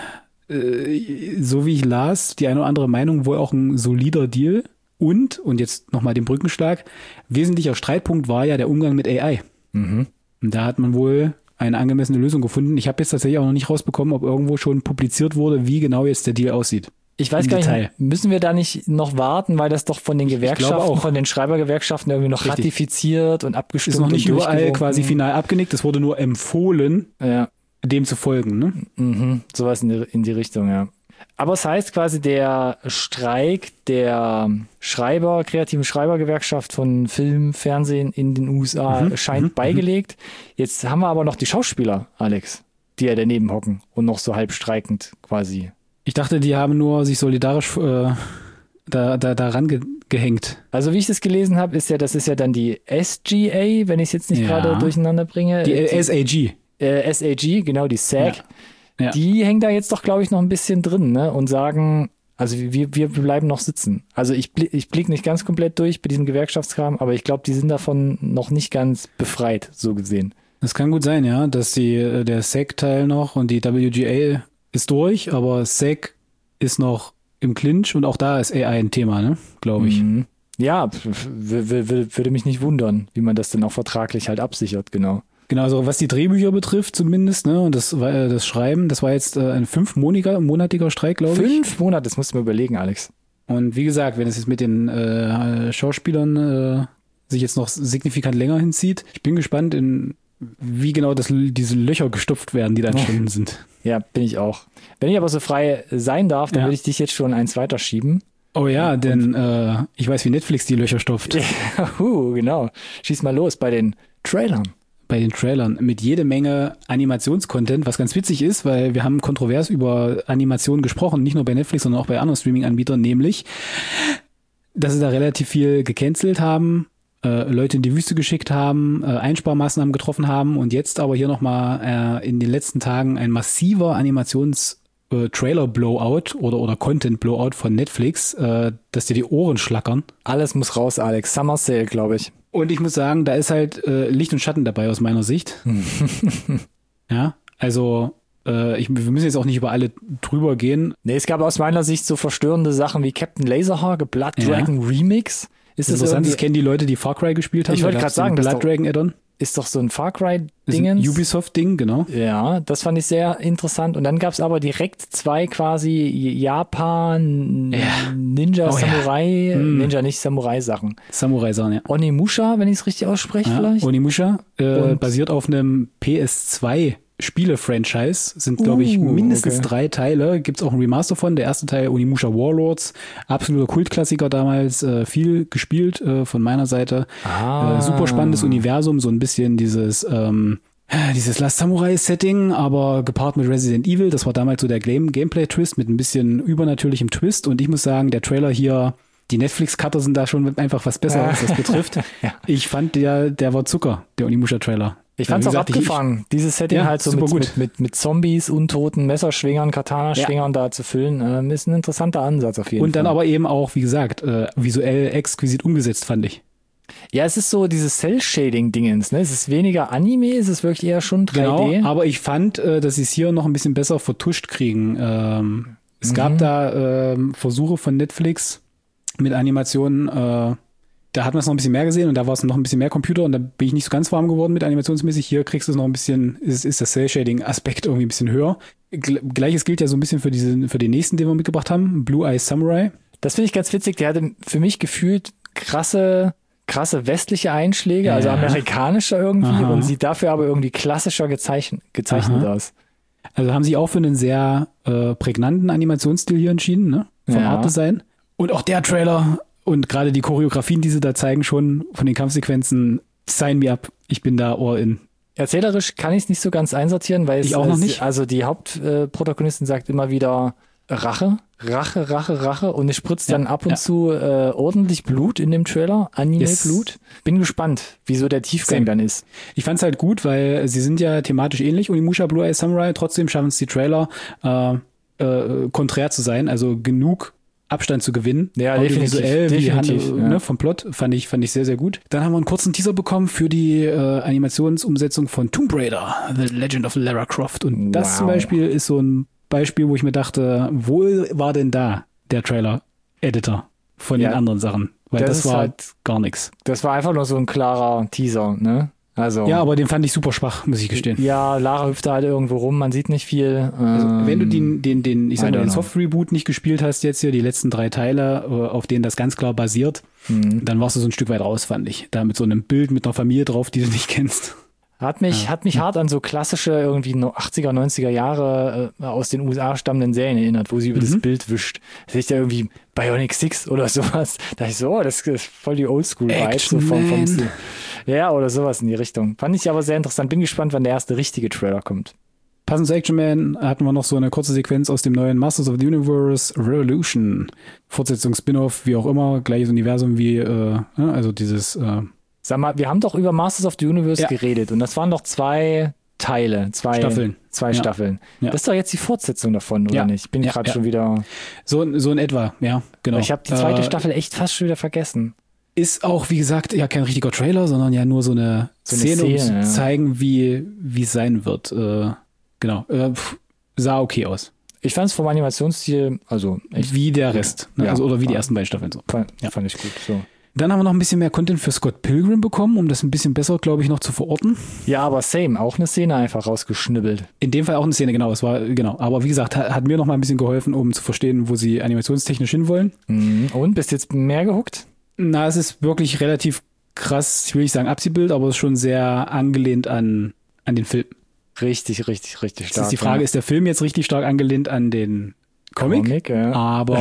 Äh, so wie ich las, die eine oder andere Meinung wohl auch ein solider Deal. Und, und jetzt nochmal den Brückenschlag, wesentlicher Streitpunkt war ja der Umgang mit A I. Mhm. Und da hat man wohl eine angemessene Lösung gefunden. Ich habe jetzt tatsächlich auch noch nicht rausbekommen, ob irgendwo schon publiziert wurde, wie genau jetzt der Deal aussieht. Ich weiß Im gar Detail. nicht, müssen wir da nicht noch warten, weil das doch von den Gewerkschaften, auch. von den Schreibergewerkschaften irgendwie noch Richtig. ratifiziert und abgestimmt Ist noch nicht und überall durchgewunken. quasi final abgenickt. Es wurde nur empfohlen, Ja, dem zu folgen. Ne? mhm. sowas in die, in die Richtung, ja. Aber es heißt quasi, der Streik der Schreiber, kreativen Schreibergewerkschaft von Film, Fernsehen in den U S A Mhm, scheint mhm, beigelegt. Jetzt haben wir aber noch die Schauspieler, Alex, die ja daneben hocken und noch so halb streikend quasi. Ich dachte, die haben nur sich solidarisch äh, da, da, daran ge gehängt. Also wie ich das gelesen habe, ist ja, das ist ja dann die S G A, wenn ich es jetzt nicht Ja. gerade durcheinander bringe. Die S A G. äh, S A G, genau, die S A G. Ja. Ja. Die hängen da jetzt doch, glaube ich, noch ein bisschen drin, ne? Und sagen, also wir, wir bleiben noch sitzen. Also ich, bli- ich blicke nicht ganz komplett durch bei diesem Gewerkschaftskram, aber ich glaube, die sind davon noch nicht ganz befreit, so gesehen. Das kann gut sein, ja, dass die, äh, der S A G-Teil noch und die W G A ist durch, aber S A G ist noch im Clinch und auch da ist A I ein Thema, ne? Glaube ich. Mhm. Ja, w- w- w- würde mich nicht wundern, wie man das dann auch vertraglich halt absichert, genau. Genau, also was die Drehbücher betrifft zumindest, ne, und das, war, äh, das Schreiben, das war jetzt äh, ein fünfmonatiger monatiger Streik, glaube ich. Fünf Monate, das musst du mir überlegen, Alex. Und wie gesagt, wenn es jetzt mit den äh, Schauspielern äh, sich jetzt noch signifikant länger hinzieht, ich bin gespannt, in wie genau das, diese Löcher gestopft werden, die da entstanden sind. Ja, bin ich auch. Wenn ich aber so frei sein darf, dann Ja. würde ich dich jetzt schon eins weiter schieben. Oh ja, denn äh, ich weiß, wie Netflix die Löcher stopft. uh, genau. Schieß mal los bei den Trailern. Bei den Trailern mit jede Menge Animationscontent, was ganz witzig ist, weil wir haben kontrovers über Animationen gesprochen, nicht nur bei Netflix, sondern auch bei anderen Streaming-Anbietern, nämlich, dass sie da relativ viel gecancelt haben, äh, Leute in die Wüste geschickt haben, äh, Einsparmaßnahmen getroffen haben und jetzt aber hier nochmal äh, in den letzten Tagen ein massiver Animations- äh, Trailer-Blowout oder, oder Content-Blowout von Netflix, äh, dass dir die Ohren schlackern. Alles muss raus, Alex. Summer Sale, glaube ich. Und ich muss sagen, da ist halt äh, Licht und Schatten dabei aus meiner Sicht. Ja, also äh, ich, wir müssen jetzt auch nicht über alle drüber gehen. Nee, es gab aus meiner Sicht so verstörende Sachen wie Captain Laserhawk, Blood Ja. Dragon Remix. Ist das Interessant, das irgendwie, kennen die Leute, die Far Cry gespielt haben. Ich wollte Da gerade gab's den sagen, das Blood ist doch- Dragon Add-on. ist doch so ein Far Das ist ein Cry-Dingens. Ubisoft-Ding, genau. Ja, das fand ich sehr interessant. Und dann gab es aber direkt zwei quasi Japan Ja. Ninja Oh ja. Samurai, Mm. Ninja nicht Samurai-Sachen. Samurai-Sachen, ja. Onimusha, wenn ich es richtig ausspreche ja. vielleicht. Onimusha äh, Und- basiert auf einem P S zwei Spiele-Franchise. Sind, glaube ich, Uh, mindestens okay. drei Teile. Gibt's auch ein Remaster von. Der erste Teil Onimusha Warlords. Absoluter Kultklassiker damals. Äh, viel gespielt äh, von meiner Seite. Ah. Äh, super spannendes Universum. So ein bisschen dieses... Ähm, dieses Last Samurai-Setting, aber gepaart mit Resident Evil. Das war damals so der Game Gameplay-Twist mit ein bisschen übernatürlichem Twist. Und ich muss sagen, der Trailer hier, die Netflix-Cutter sind da schon einfach was besser, was das betrifft. Ja. Ich fand, der, der war Zucker, der Onimusha-Trailer. Ich fand's Ja, wie auch gesagt, abgefangen, ich- dieses Setting Ja, halt so super mit, gut. mit, mit, mit Zombies, Untoten, Messerschwingern, Katana-Schwingern da zu füllen, ähm, ist ein interessanter Ansatz auf jeden Und Fall. dann aber eben auch, wie gesagt, äh, visuell exquisit umgesetzt, fand ich. Ja, es ist so dieses Cell-Shading-Dingens, ne? Es ist weniger Anime, es ist wirklich eher schon drei D. Genau, aber ich fand, äh, dass sie es hier noch ein bisschen besser vertuscht kriegen. Ähm, es Mhm. gab da ähm, Versuche von Netflix mit Animationen, äh, da hat man es noch ein bisschen mehr gesehen und da war es noch ein bisschen mehr Computer und da bin ich nicht so ganz warm geworden mit animationsmäßig. Hier kriegst du es noch ein bisschen, ist, ist das Cell-Shading-Aspekt irgendwie ein bisschen höher. G- Gleiches gilt ja so ein bisschen für diesen, für den nächsten, den wir mitgebracht haben, Blue Eye Samurai. Das finde ich ganz witzig, der hatte für mich gefühlt krasse, krasse westliche Einschläge, also Ja. amerikanischer irgendwie Aha. und sieht dafür aber irgendwie klassischer gezeichnet, gezeichnet Aha. aus. Also haben sich auch für einen sehr äh, prägnanten Animationsstil hier entschieden, ne? Vom Ja. Artdesign. Und auch der Trailer und gerade die Choreografien, die sie da zeigen, schon von den Kampfsequenzen, sign me up. Ich bin da all in. Erzählerisch kann ich es nicht so ganz einsortieren, weil Ich es, auch noch es- nicht. also die Hauptprotagonistin sagt immer wieder Rache, Rache, Rache, Rache und es spritzt Ja, dann ab und ja. zu äh, ordentlich Blut in dem Trailer, Anime-Blut. Bin gespannt, wieso der Tiefgang Same. dann ist. Ich fand's halt gut, weil sie sind ja thematisch ähnlich, Onimusha, Blue Eye Samurai. Trotzdem schaffen es die Trailer, äh, äh, konträr zu sein, also genug Abstand zu gewinnen. Ja, Audiovisuell, definitiv, wie Hand, definitiv, äh, ja. ne, vom Plot, fand ich, fand ich sehr, sehr gut. Dann haben wir einen kurzen Teaser bekommen für die äh, Animationsumsetzung von Tomb Raider, The Legend of Lara Croft. Und das Wow. zum Beispiel ist so ein Beispiel, wo ich mir dachte, wo war denn da der Trailer-Editor von Ja. den anderen Sachen? Weil Das das, ist war halt- gar nichts. Das war einfach nur so ein klarer Teaser, ne? Also Ja, aber den fand ich super schwach, muss ich gestehen. ja, Lara hüpft da halt irgendwo rum, man sieht nicht viel. Also, ähm, wenn du den, den, den, ich I sag mal, don't den know. Soft-Reboot nicht gespielt hast jetzt hier, die letzten drei Teile, äh, auf denen das ganz klar basiert, Mhm. dann warst du so ein Stück weit raus, fand ich. Da mit so einem Bild mit einer Familie drauf, die du nicht kennst. Hat mich, hat mich hart an so klassische irgendwie no- achtziger, neunziger Jahre äh, aus den U S A stammenden Serien erinnert, wo sie über das Mhm. Bild wischt. Da sehe ich da irgendwie Bionic Six oder sowas. Da dachte ich so, oh, das ist voll die Oldschool-Vibe. So vom, vom Action Stil. Man. Ja, oder sowas in die Richtung. Fand ich aber sehr interessant. Bin gespannt, wann der erste richtige Trailer kommt. Passend zu Action Man hatten wir noch so eine kurze Sequenz aus dem neuen Masters of the Universe Revolution. Fortsetzung, Spin-off, wie auch immer, gleiches Universum wie, äh, ne, also dieses, äh, Sag mal, wir haben doch über Masters of the Universe Ja. geredet und das waren doch zwei Teile, zwei Staffeln. Zwei Ja. Staffeln. Ja. Das ist doch jetzt die Fortsetzung davon, oder Ja. nicht? Ich bin Ja, gerade ja. schon wieder. so, so in etwa, ja, genau. Ich habe die zweite Äh, Staffel echt fast schon wieder vergessen. Ist auch, wie gesagt, ja kein richtiger Trailer, sondern ja nur so eine, So eine Szene, um Szene, zu ja. zeigen, wie wie es sein wird. Äh, genau. Äh, pff, sah okay aus. Ich fand es vom Animationsstil, also echt, Wie der Rest. Ne? Ja. Also, oder wie die Ja. ersten beiden Staffeln so. fand, Ja. fand ich gut. So. Dann haben wir noch ein bisschen mehr Content für Scott Pilgrim bekommen, um das ein bisschen besser, glaube ich, noch zu verorten. Ja, aber same, auch eine Szene einfach rausgeschnibbelt. In dem Fall auch eine Szene, genau. Es war, genau. Aber wie gesagt, hat, hat mir noch mal ein bisschen geholfen, um zu verstehen, wo sie animationstechnisch hinwollen. Mhm. Und bist jetzt mehr gehuckt? Na, es ist wirklich relativ krass, ich will nicht sagen Abziehbild, aber es ist schon sehr angelehnt an, an den Film. Richtig, richtig, richtig Jetzt stark. ist die Frage, ja. ist der Film jetzt richtig stark angelehnt an den Comic? Comic ja.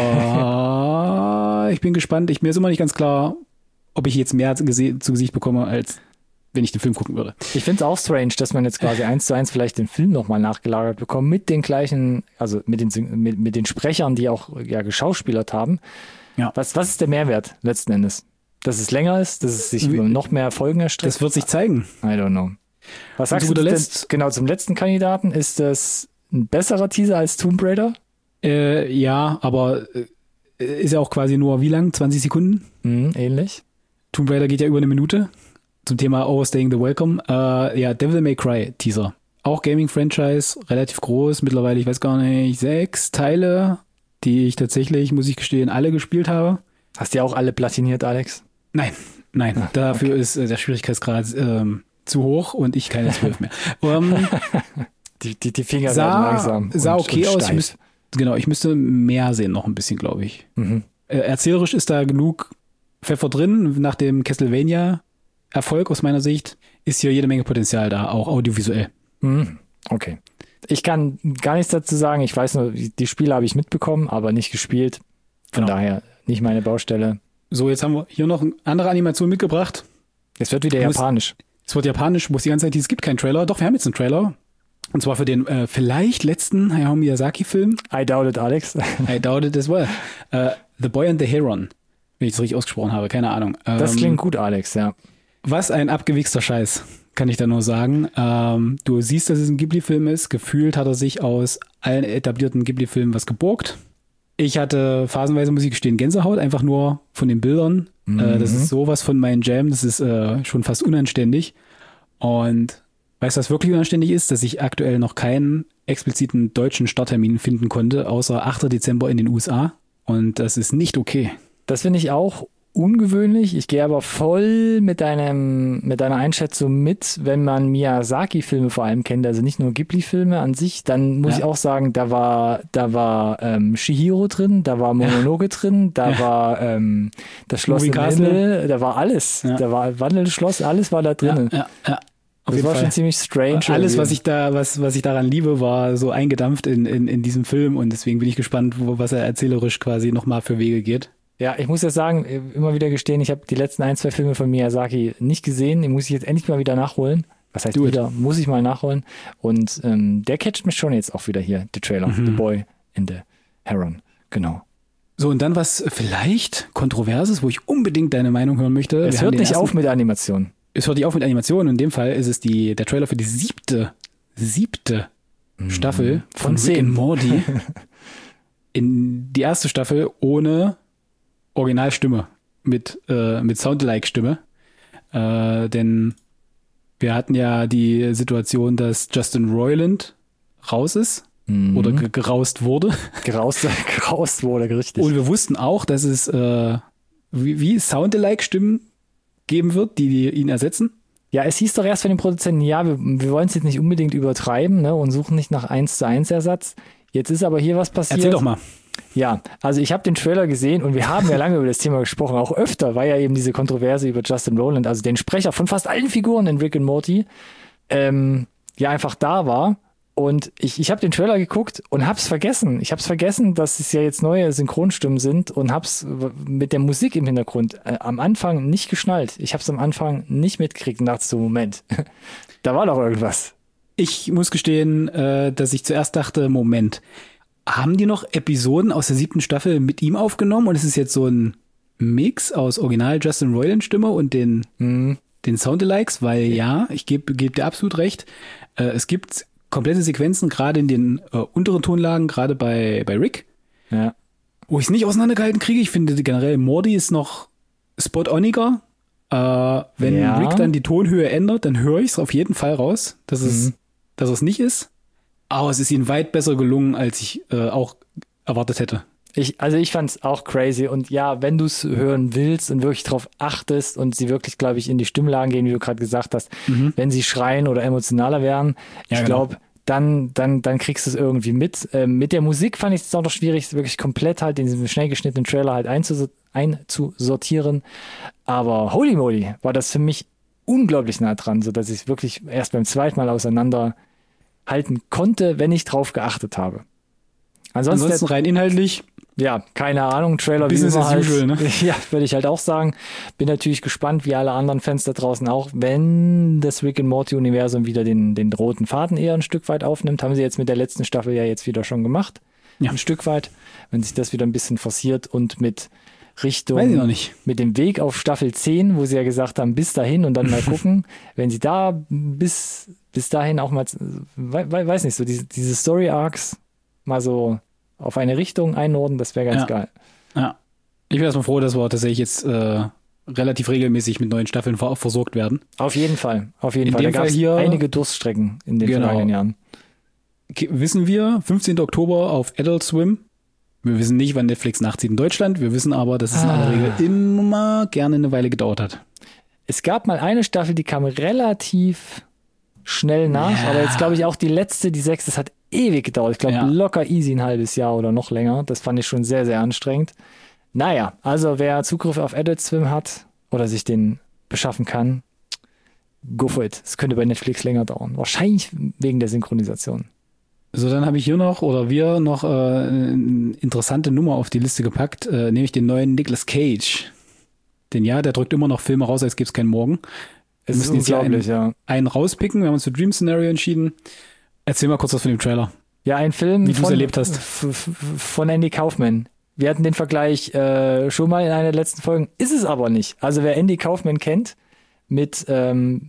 Aber ich bin gespannt. Ich, mir ist immer nicht ganz klar, ob ich jetzt mehr gese- zu Gesicht bekomme, als wenn ich den Film gucken würde. Ich finde es auch strange, dass man jetzt quasi eins zu eins vielleicht den Film nochmal nachgelagert bekommt mit den gleichen, also mit den, Syn- mit, mit den Sprechern, die auch ja geschauspielert haben. Ja. Was, was ist der Mehrwert letzten Endes? Dass es länger ist, dass es sich Wie- über noch mehr Folgen erstreckt? Das wird sich zeigen. I don't know. Was Und sagst zu du guter denn, Letzt- genau zum letzten Kandidaten? Ist das ein besserer Teaser als Tomb Raider? Äh, ja, aber äh, ist ja auch quasi nur wie lang? zwanzig Sekunden? Mhm, ähnlich. Tomb Raider geht ja über eine Minute. Zum Thema Overstaying the Welcome. Äh, ja, Devil May Cry Teaser. Auch Gaming-Franchise, relativ groß. Mittlerweile, ich weiß gar nicht, sechs Teile, die ich tatsächlich, muss ich gestehen, alle gespielt habe. Hast du ja auch alle platiniert, Alex? Nein, nein. Ah, dafür ist äh, der Schwierigkeitsgrad ähm, zu hoch und ich keine zwölf mehr. ähm, Die, die, die Finger werden sah langsam. sah und, okay und aus. Ich steif. müsst, genau, ich müsste mehr sehen noch ein bisschen, glaube ich. Mhm. Äh, erzählerisch ist da genug Pfeffer drin. Nach dem Castlevania-Erfolg aus meiner Sicht ist hier jede Menge Potenzial da, auch audiovisuell. Mhm. Okay. Ich kann gar nichts dazu sagen. Ich weiß nur, die Spiele habe ich mitbekommen, aber nicht gespielt. Von Genau. daher nicht meine Baustelle. So, jetzt haben wir hier noch eine andere Animation mitgebracht. Es wird wieder Muss- japanisch. Es wird japanisch, wo es die ganze Zeit hieß, es gibt keinen Trailer. Doch, wir haben jetzt einen Trailer. Und zwar für den äh, vielleicht letzten Hayao Miyazaki-Film. I doubt it, Alex. I doubt it as well. Äh, The Boy and the Heron. Wenn ich es richtig ausgesprochen habe, keine Ahnung. Das Ähm, klingt gut, Alex, ja. Was ein abgewichster Scheiß. kann ich da nur sagen. Ähm, du siehst, dass es ein Ghibli-Film ist. Gefühlt hat er sich aus allen etablierten Ghibli-Filmen was geborgt. Ich hatte phasenweise, muss ich gestehen, Gänsehaut, einfach nur von den Bildern. Mhm. Äh, das ist sowas von meinem Jam, das ist äh, schon fast unanständig. Und weißt du, was wirklich unanständig ist? Dass ich aktuell noch keinen expliziten deutschen Starttermin finden konnte, außer achter Dezember in den U S A. Und das ist nicht okay. Das finde ich auch ungewöhnlich. Ich gehe aber voll mit deinem, mit deiner Einschätzung mit, wenn man Miyazaki-Filme vor allem kennt, also nicht nur Ghibli-Filme an sich, dann muss ja. ich auch sagen, da war, da war ähm, Chihiro drin, da war Mononoke ja. drin, da ja. war ähm, das Schloss im Himmel, da war alles. Ja. Da war Wandelndes Schloss, alles war da drin. Ja, ja, ja. Auf das war Fall. schon ziemlich strange. Alles, was ich da, was, was ich daran liebe, war so eingedampft in, in, in diesem Film und deswegen bin ich gespannt, wo, was er erzählerisch quasi nochmal für Wege geht. Ja, ich muss ja sagen, immer wieder gestehen, ich habe die letzten ein, zwei Filme von Miyazaki nicht gesehen. Den muss ich jetzt endlich mal wieder nachholen. Was heißt wieder? Muss ich mal nachholen. Und ähm, der catcht mich schon jetzt auch wieder hier, der Trailer. Mhm. The Boy in the Heron. Genau. So, und dann was vielleicht Kontroverses, wo ich unbedingt deine Meinung hören möchte. Es hört nicht auf mit der Animation. Es hört nicht auf mit Animation. In dem Fall ist es die, der Trailer für die siebte, siebte mhm. Staffel von, von Rick and Morty. In die erste Staffel ohne Originalstimme, mit, äh, mit Soundalike-Stimme. Äh, denn wir hatten ja die Situation, dass Justin Roiland raus ist mhm. oder ge- geraust wurde. Geraust, geraust wurde, richtig. Und wir wussten auch, dass es äh, wie, wie Soundalike-Stimmen geben wird, die, die ihn ersetzen. Ja, es hieß doch erst von den Produzenten, ja, wir, wir wollen es jetzt nicht unbedingt übertreiben, ne, und suchen nicht nach eins zu eins Ersatz. Jetzt ist aber hier was passiert. Erzähl doch mal. Ja, also ich habe den Trailer gesehen und wir haben ja lange über das Thema gesprochen, auch öfter, war ja eben diese Kontroverse über Justin Roiland, also den Sprecher von fast allen Figuren in Rick and Morty, ähm, ja einfach da war. Und ich, ich habe den Trailer geguckt und hab's vergessen. Ich hab's vergessen, dass es ja jetzt neue Synchronstimmen sind und hab's mit der Musik im Hintergrund äh, am Anfang nicht geschnallt. Ich hab's am Anfang nicht mitgekriegt und dachte so, Moment, da war doch irgendwas. Ich muss gestehen, äh, dass ich zuerst dachte, Moment, haben die noch Episoden aus der siebten Staffel mit ihm aufgenommen und es ist jetzt so ein Mix aus Original Justin Roiland Stimme und den, mhm. den Soundalikes, weil ja, ich gebe geb dir absolut recht, äh, es gibt komplette Sequenzen, gerade in den äh, unteren Tonlagen, gerade bei, bei Rick, ja. wo ich es nicht auseinandergehalten kriege. Ich finde generell Morty ist noch spot-oniger. Äh, wenn ja. Rick dann die Tonhöhe ändert, dann höre ich es auf jeden Fall raus, dass es, mhm. dass es nicht ist. Aber es ist ihnen weit besser gelungen, als ich äh, auch erwartet hätte. Ich, also ich fand's auch crazy. Und ja, wenn du es hören willst und wirklich drauf achtest und sie wirklich, glaube ich, in die Stimmlagen gehen, wie du gerade gesagt hast, mhm. wenn sie schreien oder emotionaler werden, ja, ich glaube, genau. dann, dann, dann kriegst du es irgendwie mit. Ähm, mit der Musik fand ich es auch noch schwierig, wirklich komplett halt in diesem schnell geschnittenen Trailer halt einzus- einzusortieren. Aber holy moly, war das für mich unglaublich nah dran, sodass ich es wirklich erst beim zweiten Mal auseinander halten konnte, wenn ich drauf geachtet habe. Ansonsten, Ansonsten rein inhaltlich. Ja, keine Ahnung, Trailer Business wie immer as halt. usual, ne? Ja, würde ich halt auch sagen. Bin natürlich gespannt, wie alle anderen Fans da draußen auch, wenn das Rick and Morty Universum wieder den, den roten Faden eher ein Stück weit aufnimmt. Haben sie jetzt mit der letzten Staffel ja jetzt wieder schon gemacht. Ja. Ein Stück weit. Wenn sich das wieder ein bisschen forciert und mit Richtung, weiß ich noch nicht. mit dem Weg auf Staffel zehn, wo sie ja gesagt haben, bis dahin und dann mal gucken, wenn sie da bis, bis dahin auch mal, we, weiß nicht, so diese, diese Story Arcs mal so auf eine Richtung einordnen, das wäre ganz ja. geil. Ja. Ich bin erstmal froh, dass wir tatsächlich jetzt äh, relativ regelmäßig mit neuen Staffeln ver- versorgt werden. Auf jeden Fall, auf jeden in Fall. Dem da gab es hier einige Durststrecken in den genau. vergangenen Jahren. Okay, wissen wir, fünfzehnten Oktober auf Adult Swim. Wir wissen nicht, wann Netflix nachzieht in Deutschland. Wir wissen aber, dass es ah. in aller Regel immer gerne eine Weile gedauert hat. Es gab mal eine Staffel, die kam relativ schnell nach, ja. aber jetzt glaube ich auch die letzte, die sechste, das hat ewig gedauert. Ich glaube ja. locker easy ein halbes Jahr oder noch länger. Das fand ich schon sehr, sehr anstrengend. Naja, also wer Zugriff auf Adult Swim hat oder sich den beschaffen kann, go for it. Es könnte bei Netflix länger dauern. Wahrscheinlich wegen der Synchronisation. So, dann habe ich hier noch, oder wir noch äh, eine interessante Nummer auf die Liste gepackt, äh, nämlich den neuen Nicolas Cage. Denn ja, der drückt immer noch Filme raus, als gäbe es keinen Morgen. Wir es müssen jetzt hier einen, ja. einen rauspicken. Wir haben uns für Dream Scenario entschieden. Erzähl mal kurz was von dem Trailer. Ja, ein Film, wie du es erlebt hast. F- f- von Andy Kaufman. Wir hatten den Vergleich äh, schon mal in einer der letzten Folgen. Ist es aber nicht. Also wer Andy Kaufman kennt, mit ähm,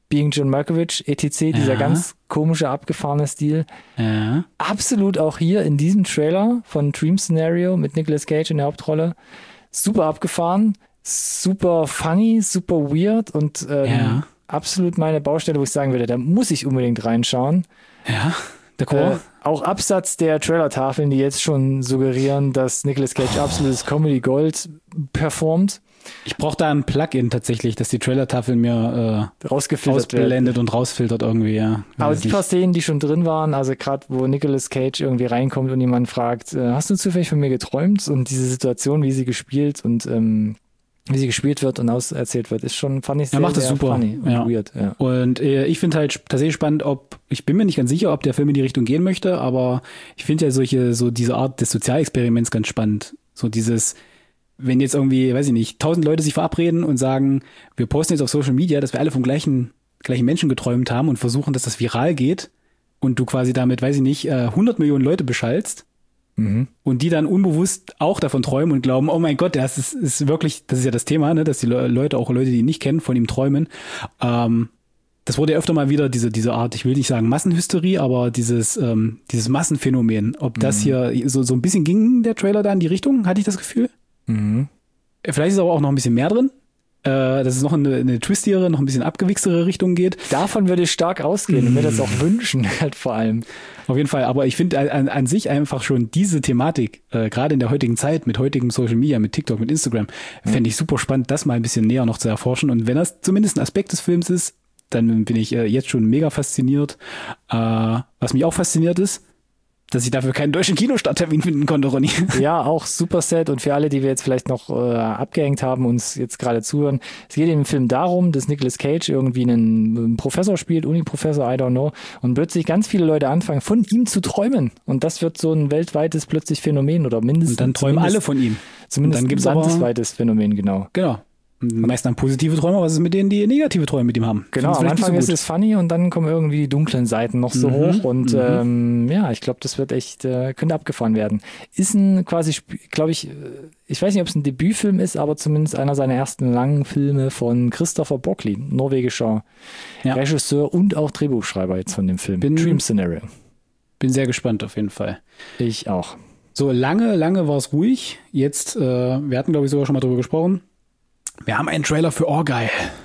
Being John Malkovich, et cetera, dieser Ja. ganz komische, abgefahrene Stil. Ja. Absolut auch hier in diesem Trailer von Dream Scenario mit Nicolas Cage in der Hauptrolle. Super abgefahren, super funny, super weird und ähm, Ja. absolut meine Baustelle, wo ich sagen würde, da muss ich unbedingt reinschauen. Ja, d'accord. Äh, auch Absatz der Trailer-Tafeln, die jetzt schon suggerieren, dass Nicolas Cage absolutes Comedy-Gold performt, Ich brauche da ein Plugin tatsächlich, dass die Trailer-Tafel mir äh, rausgefiltert wird. ausblendet und rausfiltert irgendwie, ja. Aber Weiß die nicht. paar Szenen, die schon drin waren, also gerade wo Nicolas Cage irgendwie reinkommt und jemand fragt, äh, hast du zufällig von mir geträumt? Und diese Situation, wie sie gespielt und ähm, wie sie gespielt wird und auserzählt wird, ist schon, fand ich sehr, Er macht das sehr super, funny und ja. weird. Ja. Und äh, ich finde halt tatsächlich spannend, ob, ich bin mir nicht ganz sicher, ob der Film in die Richtung gehen möchte, aber ich finde ja solche, so diese Art des Sozialexperiments ganz spannend. So dieses, wenn jetzt irgendwie, weiß ich nicht, tausend Leute sich verabreden und sagen, wir posten jetzt auf Social Media, dass wir alle vom gleichen, gleichen Menschen geträumt haben und versuchen, dass das viral geht und du quasi damit, weiß ich nicht, äh, hundert Millionen Leute beschallst Mhm. und die dann unbewusst auch davon träumen und glauben, oh mein Gott, das ist, ist wirklich, das ist ja das Thema, ne, dass die Le- Leute, auch Leute, die ihn nicht kennen, von ihm träumen. Ähm, das wurde ja öfter mal wieder diese, diese Art, ich will nicht sagen Massenhysterie, aber dieses, ähm, dieses Massenphänomen. Ob das hier so, so ein bisschen ging, der Trailer da in die Richtung, hatte ich das Gefühl. Mhm. Vielleicht ist aber auch noch ein bisschen mehr drin, äh, dass es noch in eine, eine twistigere, noch ein bisschen abgewichstere Richtung geht. Davon würde ich stark ausgehen und mir das auch wünschen, halt vor allem. Auf jeden Fall, aber ich finde an, an sich einfach schon diese Thematik, äh, gerade in der heutigen Zeit mit heutigem Social Media, mit TikTok, mit Instagram, fände ich super spannend, das mal ein bisschen näher noch zu erforschen. Und wenn das zumindest ein Aspekt des Films ist, dann bin ich äh, jetzt schon mega fasziniert. Äh, was mich auch fasziniert ist, dass ich dafür keinen deutschen Kinostarttermin finden konnte, Ronny. Ja, auch super sad. Und für alle, die wir jetzt vielleicht noch äh, abgehängt haben, uns jetzt gerade zuhören, es geht im Film darum, dass Nicolas Cage irgendwie einen, einen Professor spielt, Uni-Professor, I don't know, und plötzlich ganz viele Leute anfangen, von ihm zu träumen. Und das wird so ein weltweites plötzlich Phänomen oder mindestens. Und dann träumen alle zumindest- von ihm. Zumindest und dann gibt's ein aber- landesweites Phänomen, genau. Genau. Meist dann positive Träume, was ist mit denen, die negative Träume mit ihm haben? Genau, Finden's am vielleicht nicht Anfang ist so gut. es funny und dann kommen irgendwie die dunklen Seiten noch so Mhm, hoch und mhm. ähm, ja, ich glaube, das wird echt, äh, könnte abgefahren werden. Ist ein quasi, glaube ich, äh, ich weiß nicht, ob es ein Debütfilm ist, aber zumindest einer seiner ersten langen Filme von Christopher Broccoli, norwegischer Ja. Regisseur und auch Drehbuchschreiber jetzt von dem Film. Bin- Dream Scenario. Bin sehr gespannt auf jeden Fall. Ich auch. So, lange, lange war es ruhig. Jetzt, äh, wir hatten, glaube ich, sogar schon mal drüber gesprochen. Wir haben einen Trailer für Argyle.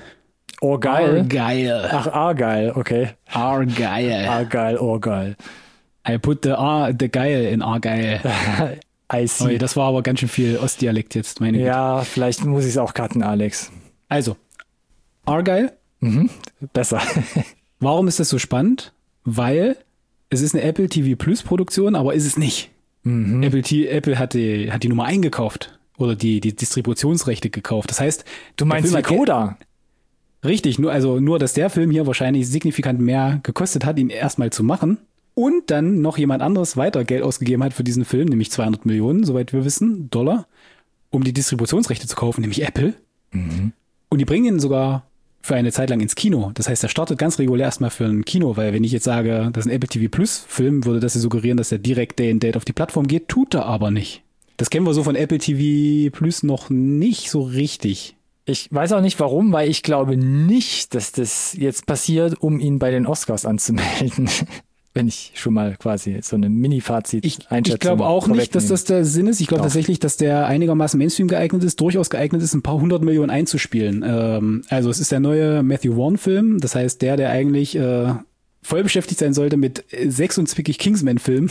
Oh, geil. Argyle. Ach, Argyle, okay. Argyle. Argyle, oh, geil. I put the, Ar the geil in Argyle. I Oh, see. das war aber ganz schön viel Ostdialekt jetzt, meine Güte. Ja, vielleicht muss ich es auch cutten, Alex. Also, Argyle. Mhm. Besser. Warum ist das so spannend? Weil es ist eine Apple T V Plus Produktion, aber ist es nicht. Mhm. Apple, T Apple hat die, hat die Nummer eingekauft oder die, die Distributionsrechte gekauft. Das heißt, Du meinst der wie Film hat Coda? richtig, nur, also nur, dass der Film hier wahrscheinlich signifikant mehr gekostet hat, ihn erstmal zu machen. Und dann noch jemand anderes weiter Geld ausgegeben hat für diesen Film, nämlich zweihundert Millionen, soweit wir wissen, Dollar, um die Distributionsrechte zu kaufen, nämlich Apple. Mhm. Und die bringen ihn sogar für eine Zeit lang ins Kino. Das heißt, er startet ganz regulär erstmal für ein Kino, weil wenn ich jetzt sage, das ist ein Apple T V Plus Film, würde das ja suggerieren, dass er direkt Day and Date auf die Plattform geht, tut er aber nicht. Das kennen wir so von Apple T V Plus noch nicht so richtig. Ich weiß auch nicht warum, weil ich glaube nicht, dass das jetzt passiert, um ihn bei den Oscars anzumelden. Wenn ich schon mal quasi so eine Mini-Fazit Ich, Einschätzung ich glaube auch nicht, dass vorwegnehme. das der Sinn ist. Ich glaube Doch. tatsächlich, dass der einigermaßen Mainstream geeignet ist, durchaus geeignet ist, ein paar hundert Millionen einzuspielen. Ähm, also es ist der neue Matthew Vaughn-Film. Das heißt, der, der eigentlich äh, voll beschäftigt sein sollte mit Sex und Zwickig Kingsman-Film.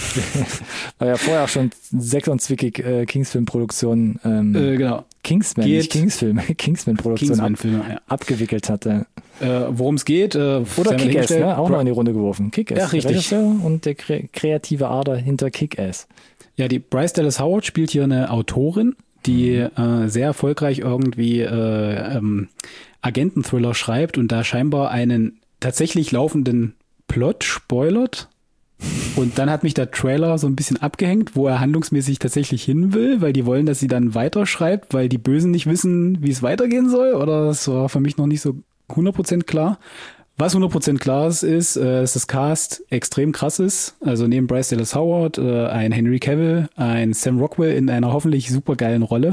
War ja vorher auch schon sechsundzwanzig äh, Kingsfilm-Produktionen ähm, äh, genau. Kingsman, geht- nicht Kingsfilm, Kingsman-Produktion ab, Kingsman-Film, ja. abgewickelt hatte. Äh, worum es geht. Äh, Oder sei mal Kick-Ass, dahingestellt. ne? Auch Bra- noch in die Runde geworfen. Kick-Ass. Ja, richtig. Regisseur und der kre kreative Ader hinter Kick-Ass. Ja, die Bryce Dallas Howard spielt hier eine Autorin, die äh, sehr erfolgreich irgendwie äh, ähm, Agenten-Thriller schreibt und da scheinbar einen tatsächlich laufenden Plot spoilert. Und dann hat mich der Trailer so ein bisschen abgehängt, wo er handlungsmäßig tatsächlich hin will, weil die wollen, dass sie dann weiterschreibt, weil die Bösen nicht wissen, wie es weitergehen soll. Oder das war für mich noch nicht so hundert Prozent klar. Was hundert Prozent klar ist, ist, äh, dass das Cast extrem krass ist. Also neben Bryce Dallas Howard, äh, ein Henry Cavill, ein Sam Rockwell in einer hoffentlich supergeilen Rolle.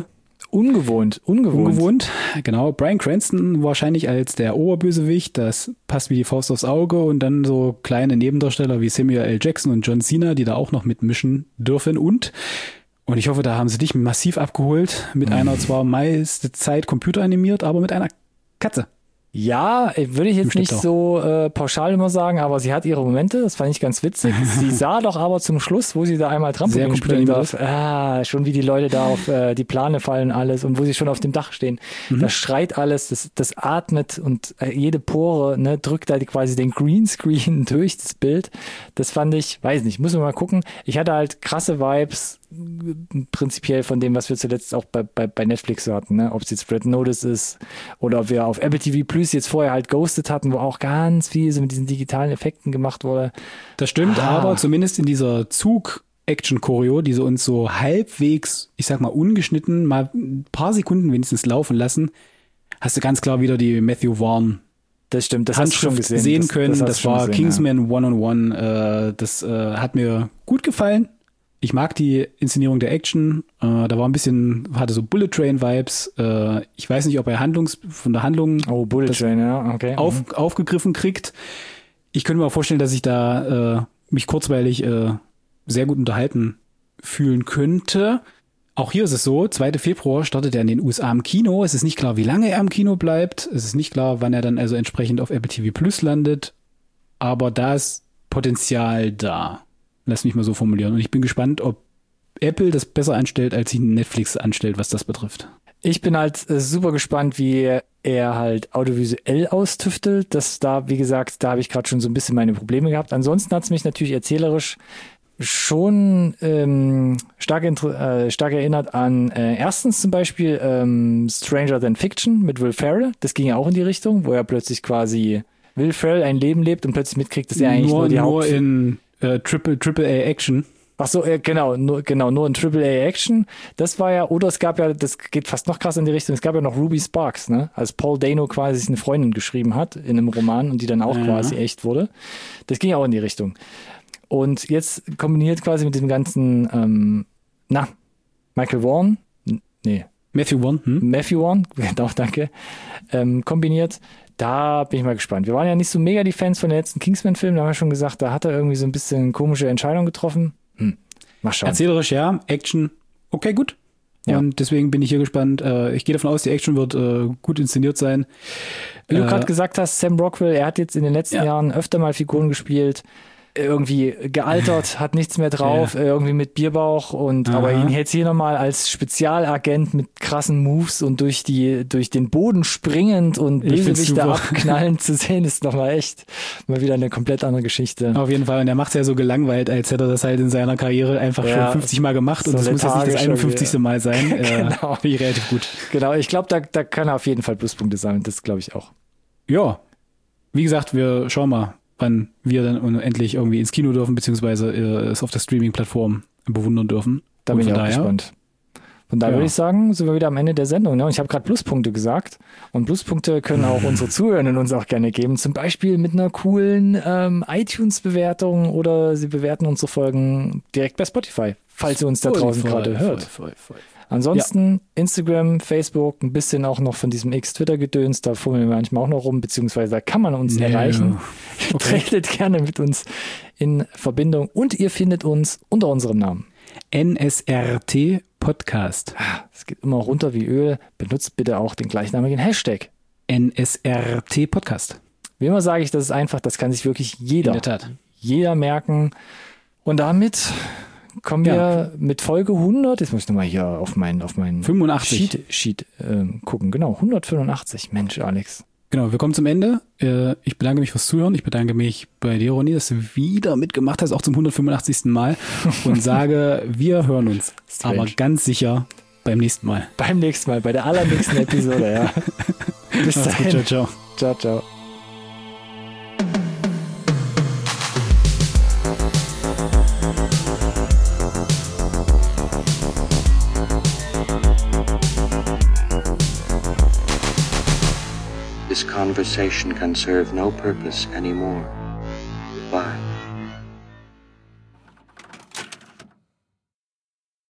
Ungewohnt, ungewohnt. Ungewohnt, genau. Bryan Cranston wahrscheinlich als der Oberbösewicht, das passt wie die Faust aufs Auge und dann so kleine Nebendarsteller wie Samuel L. Jackson und John Cena, die da auch noch mitmischen dürfen und und ich hoffe, da haben sie dich massiv abgeholt mit mhm. einer zwar meiste Zeit computeranimiert, aber mit einer Katze. Ja, würde ich jetzt nicht so äh, pauschal immer sagen, aber sie hat ihre Momente, das fand ich ganz witzig. Sie sah doch aber zum Schluss, wo sie da einmal Trampolin spielen darf, ah, schon wie die Leute da auf äh, die Plane fallen alles und wo sie schon auf dem Dach stehen. Mhm. Das schreit alles, das, das atmet und äh, jede Pore ne, drückt da quasi den Greenscreen durch das Bild. Das fand ich, weiß nicht, muss man mal gucken. Ich hatte halt krasse Vibes prinzipiell von dem, was wir zuletzt auch bei, bei, bei Netflix so hatten, ne? Ob es jetzt Red Notice ist oder ob wir auf Apple T V Plus jetzt vorher halt Ghosted hatten, wo auch ganz viel so mit diesen digitalen Effekten gemacht wurde. Das stimmt, ah. aber zumindest in dieser Zug-Action-Choreo, die sie uns so halbwegs, ich sag mal ungeschnitten, mal ein paar Sekunden wenigstens laufen lassen, hast du ganz klar wieder die Matthew Vaughn das stimmt, das hast du schon gesehen. sehen das, können. Das, das war gesehen, Kingsman ja. One-on-One. Äh, das äh, hat mir gut gefallen. Ich mag die Inszenierung der Action. Äh, da war ein bisschen, hatte so Bullet Train Vibes. Äh, ich weiß nicht, ob er Handlungs von der Handlung oh, Bullet Train, ja, okay. auf, mhm. aufgegriffen kriegt. Ich könnte mir auch vorstellen, dass ich da äh, mich kurzweilig äh, sehr gut unterhalten fühlen könnte. Auch hier ist es so, zweiter Februar startet er in den U S A im Kino. Es ist nicht klar, wie lange er im Kino bleibt. Es ist nicht klar, wann er dann also entsprechend auf Apple T V Plus landet. Aber da ist Potenzial da. Lass mich mal so formulieren. Und ich bin gespannt, ob Apple das besser anstellt, als sich Netflix anstellt, was das betrifft. Ich bin halt äh, super gespannt, wie er halt audiovisuell austüftelt. Das da, wie gesagt, da habe ich gerade schon so ein bisschen meine Probleme gehabt. Ansonsten hat es mich natürlich erzählerisch schon ähm, stark, äh, stark erinnert an äh, erstens zum Beispiel ähm, Stranger Than Fiction mit Will Ferrell. Das ging ja auch in die Richtung, wo er plötzlich quasi Will Ferrell ein Leben lebt und plötzlich mitkriegt, dass er eigentlich nur, nur die nur Haupt... in äh, Triple, Triple A Action. Ach so, äh, genau, nur, genau, nur in Triple A Action. Das war ja, oder es gab ja, das geht fast noch krass in die Richtung, es gab ja noch Ruby Sparks, ne? Als Paul Dano quasi sich eine Freundin geschrieben hat in einem Roman und die dann auch ja. quasi echt wurde. Das ging ja auch in die Richtung. Und jetzt kombiniert quasi mit dem ganzen, ähm, na, Michael Vaughn, nee. Matthew Vaughn, hm? Matthew Vaughn, genau, danke, ähm, kombiniert. Da bin ich mal gespannt. Wir waren ja nicht so mega die Fans von den letzten Kingsman-Filmen, da haben wir schon gesagt, da hat er irgendwie so ein bisschen komische Entscheidungen getroffen. Hm, mal schauen. Erzählerisch, ja, Action, okay, gut. Ja. Und deswegen bin ich hier gespannt. Ich gehe davon aus, die Action wird gut inszeniert sein. Wie du gerade gesagt hast, Sam Rockwell, er hat jetzt in den letzten ja. Jahren öfter mal Figuren gespielt, irgendwie gealtert, hat nichts mehr drauf, ja. irgendwie mit Bierbauch und Aha. aber ihn jetzt hier nochmal als Spezialagent mit krassen Moves und durch die durch den Boden springend und Bösewichter abknallend zu sehen, ist nochmal echt mal wieder eine komplett andere Geschichte. Auf jeden Fall, und er macht es ja so gelangweilt, als hätte er das halt in seiner Karriere einfach ja, schon fünfzig Mal gemacht so und das muss jetzt nicht das einundfünfzigste Mal sein. Genau. Finde ich relativ gut. Genau, ich glaube, da, da kann er auf jeden Fall Pluspunkte sammeln, das glaube ich auch. Ja, wie gesagt, wir schauen mal, wann wir dann endlich irgendwie ins Kino dürfen, beziehungsweise äh, es auf der Streaming-Plattform bewundern dürfen. Da bin ich auch daher, gespannt. Von daher ja. würde ich sagen, sind wir wieder am Ende der Sendung. Ne? Und ich habe gerade Pluspunkte gesagt. Und Pluspunkte können auch unsere Zuhörenden uns auch gerne geben. Zum Beispiel mit einer coolen ähm, iTunes-Bewertung oder sie bewerten unsere Folgen direkt bei Spotify, falls ihr uns da draußen gerade hört. Voll, voll, voll. Ansonsten ja. Instagram, Facebook, ein bisschen auch noch von diesem X-Twitter-Gedöns, da fummeln wir manchmal auch noch rum, beziehungsweise da kann man uns yeah. erreichen. Okay. Tretet gerne mit uns in Verbindung und ihr findet uns unter unserem Namen. N S R T Podcast. Es geht immer runter wie Öl. Benutzt bitte auch den gleichnamigen Hashtag. N S R T Podcast. Wie immer sage ich, das ist einfach, das kann sich wirklich jeder, in der Tat. jeder merken. Und damit kommen wir ja. mit Folge hundert, jetzt muss ich nochmal hier auf meinen auf meinen fünfundachtzig Sheet, Sheet ähm, gucken. Genau, hundertfünfundachtzig. Mensch, Alex. Genau, wir kommen zum Ende. Ich bedanke mich fürs Zuhören. Ich bedanke mich bei dir, Ronny, dass du wieder mitgemacht hast, auch zum hundertfünfundachtzigsten Mal. Und sage, wir hören uns. Strange. Aber ganz sicher beim nächsten Mal. Beim nächsten Mal, bei der allernächsten Episode, ja. Bis Mach's dahin. Gut, ciao, Ciao, ciao. ciao. This conversation can serve no purpose anymore. Bye.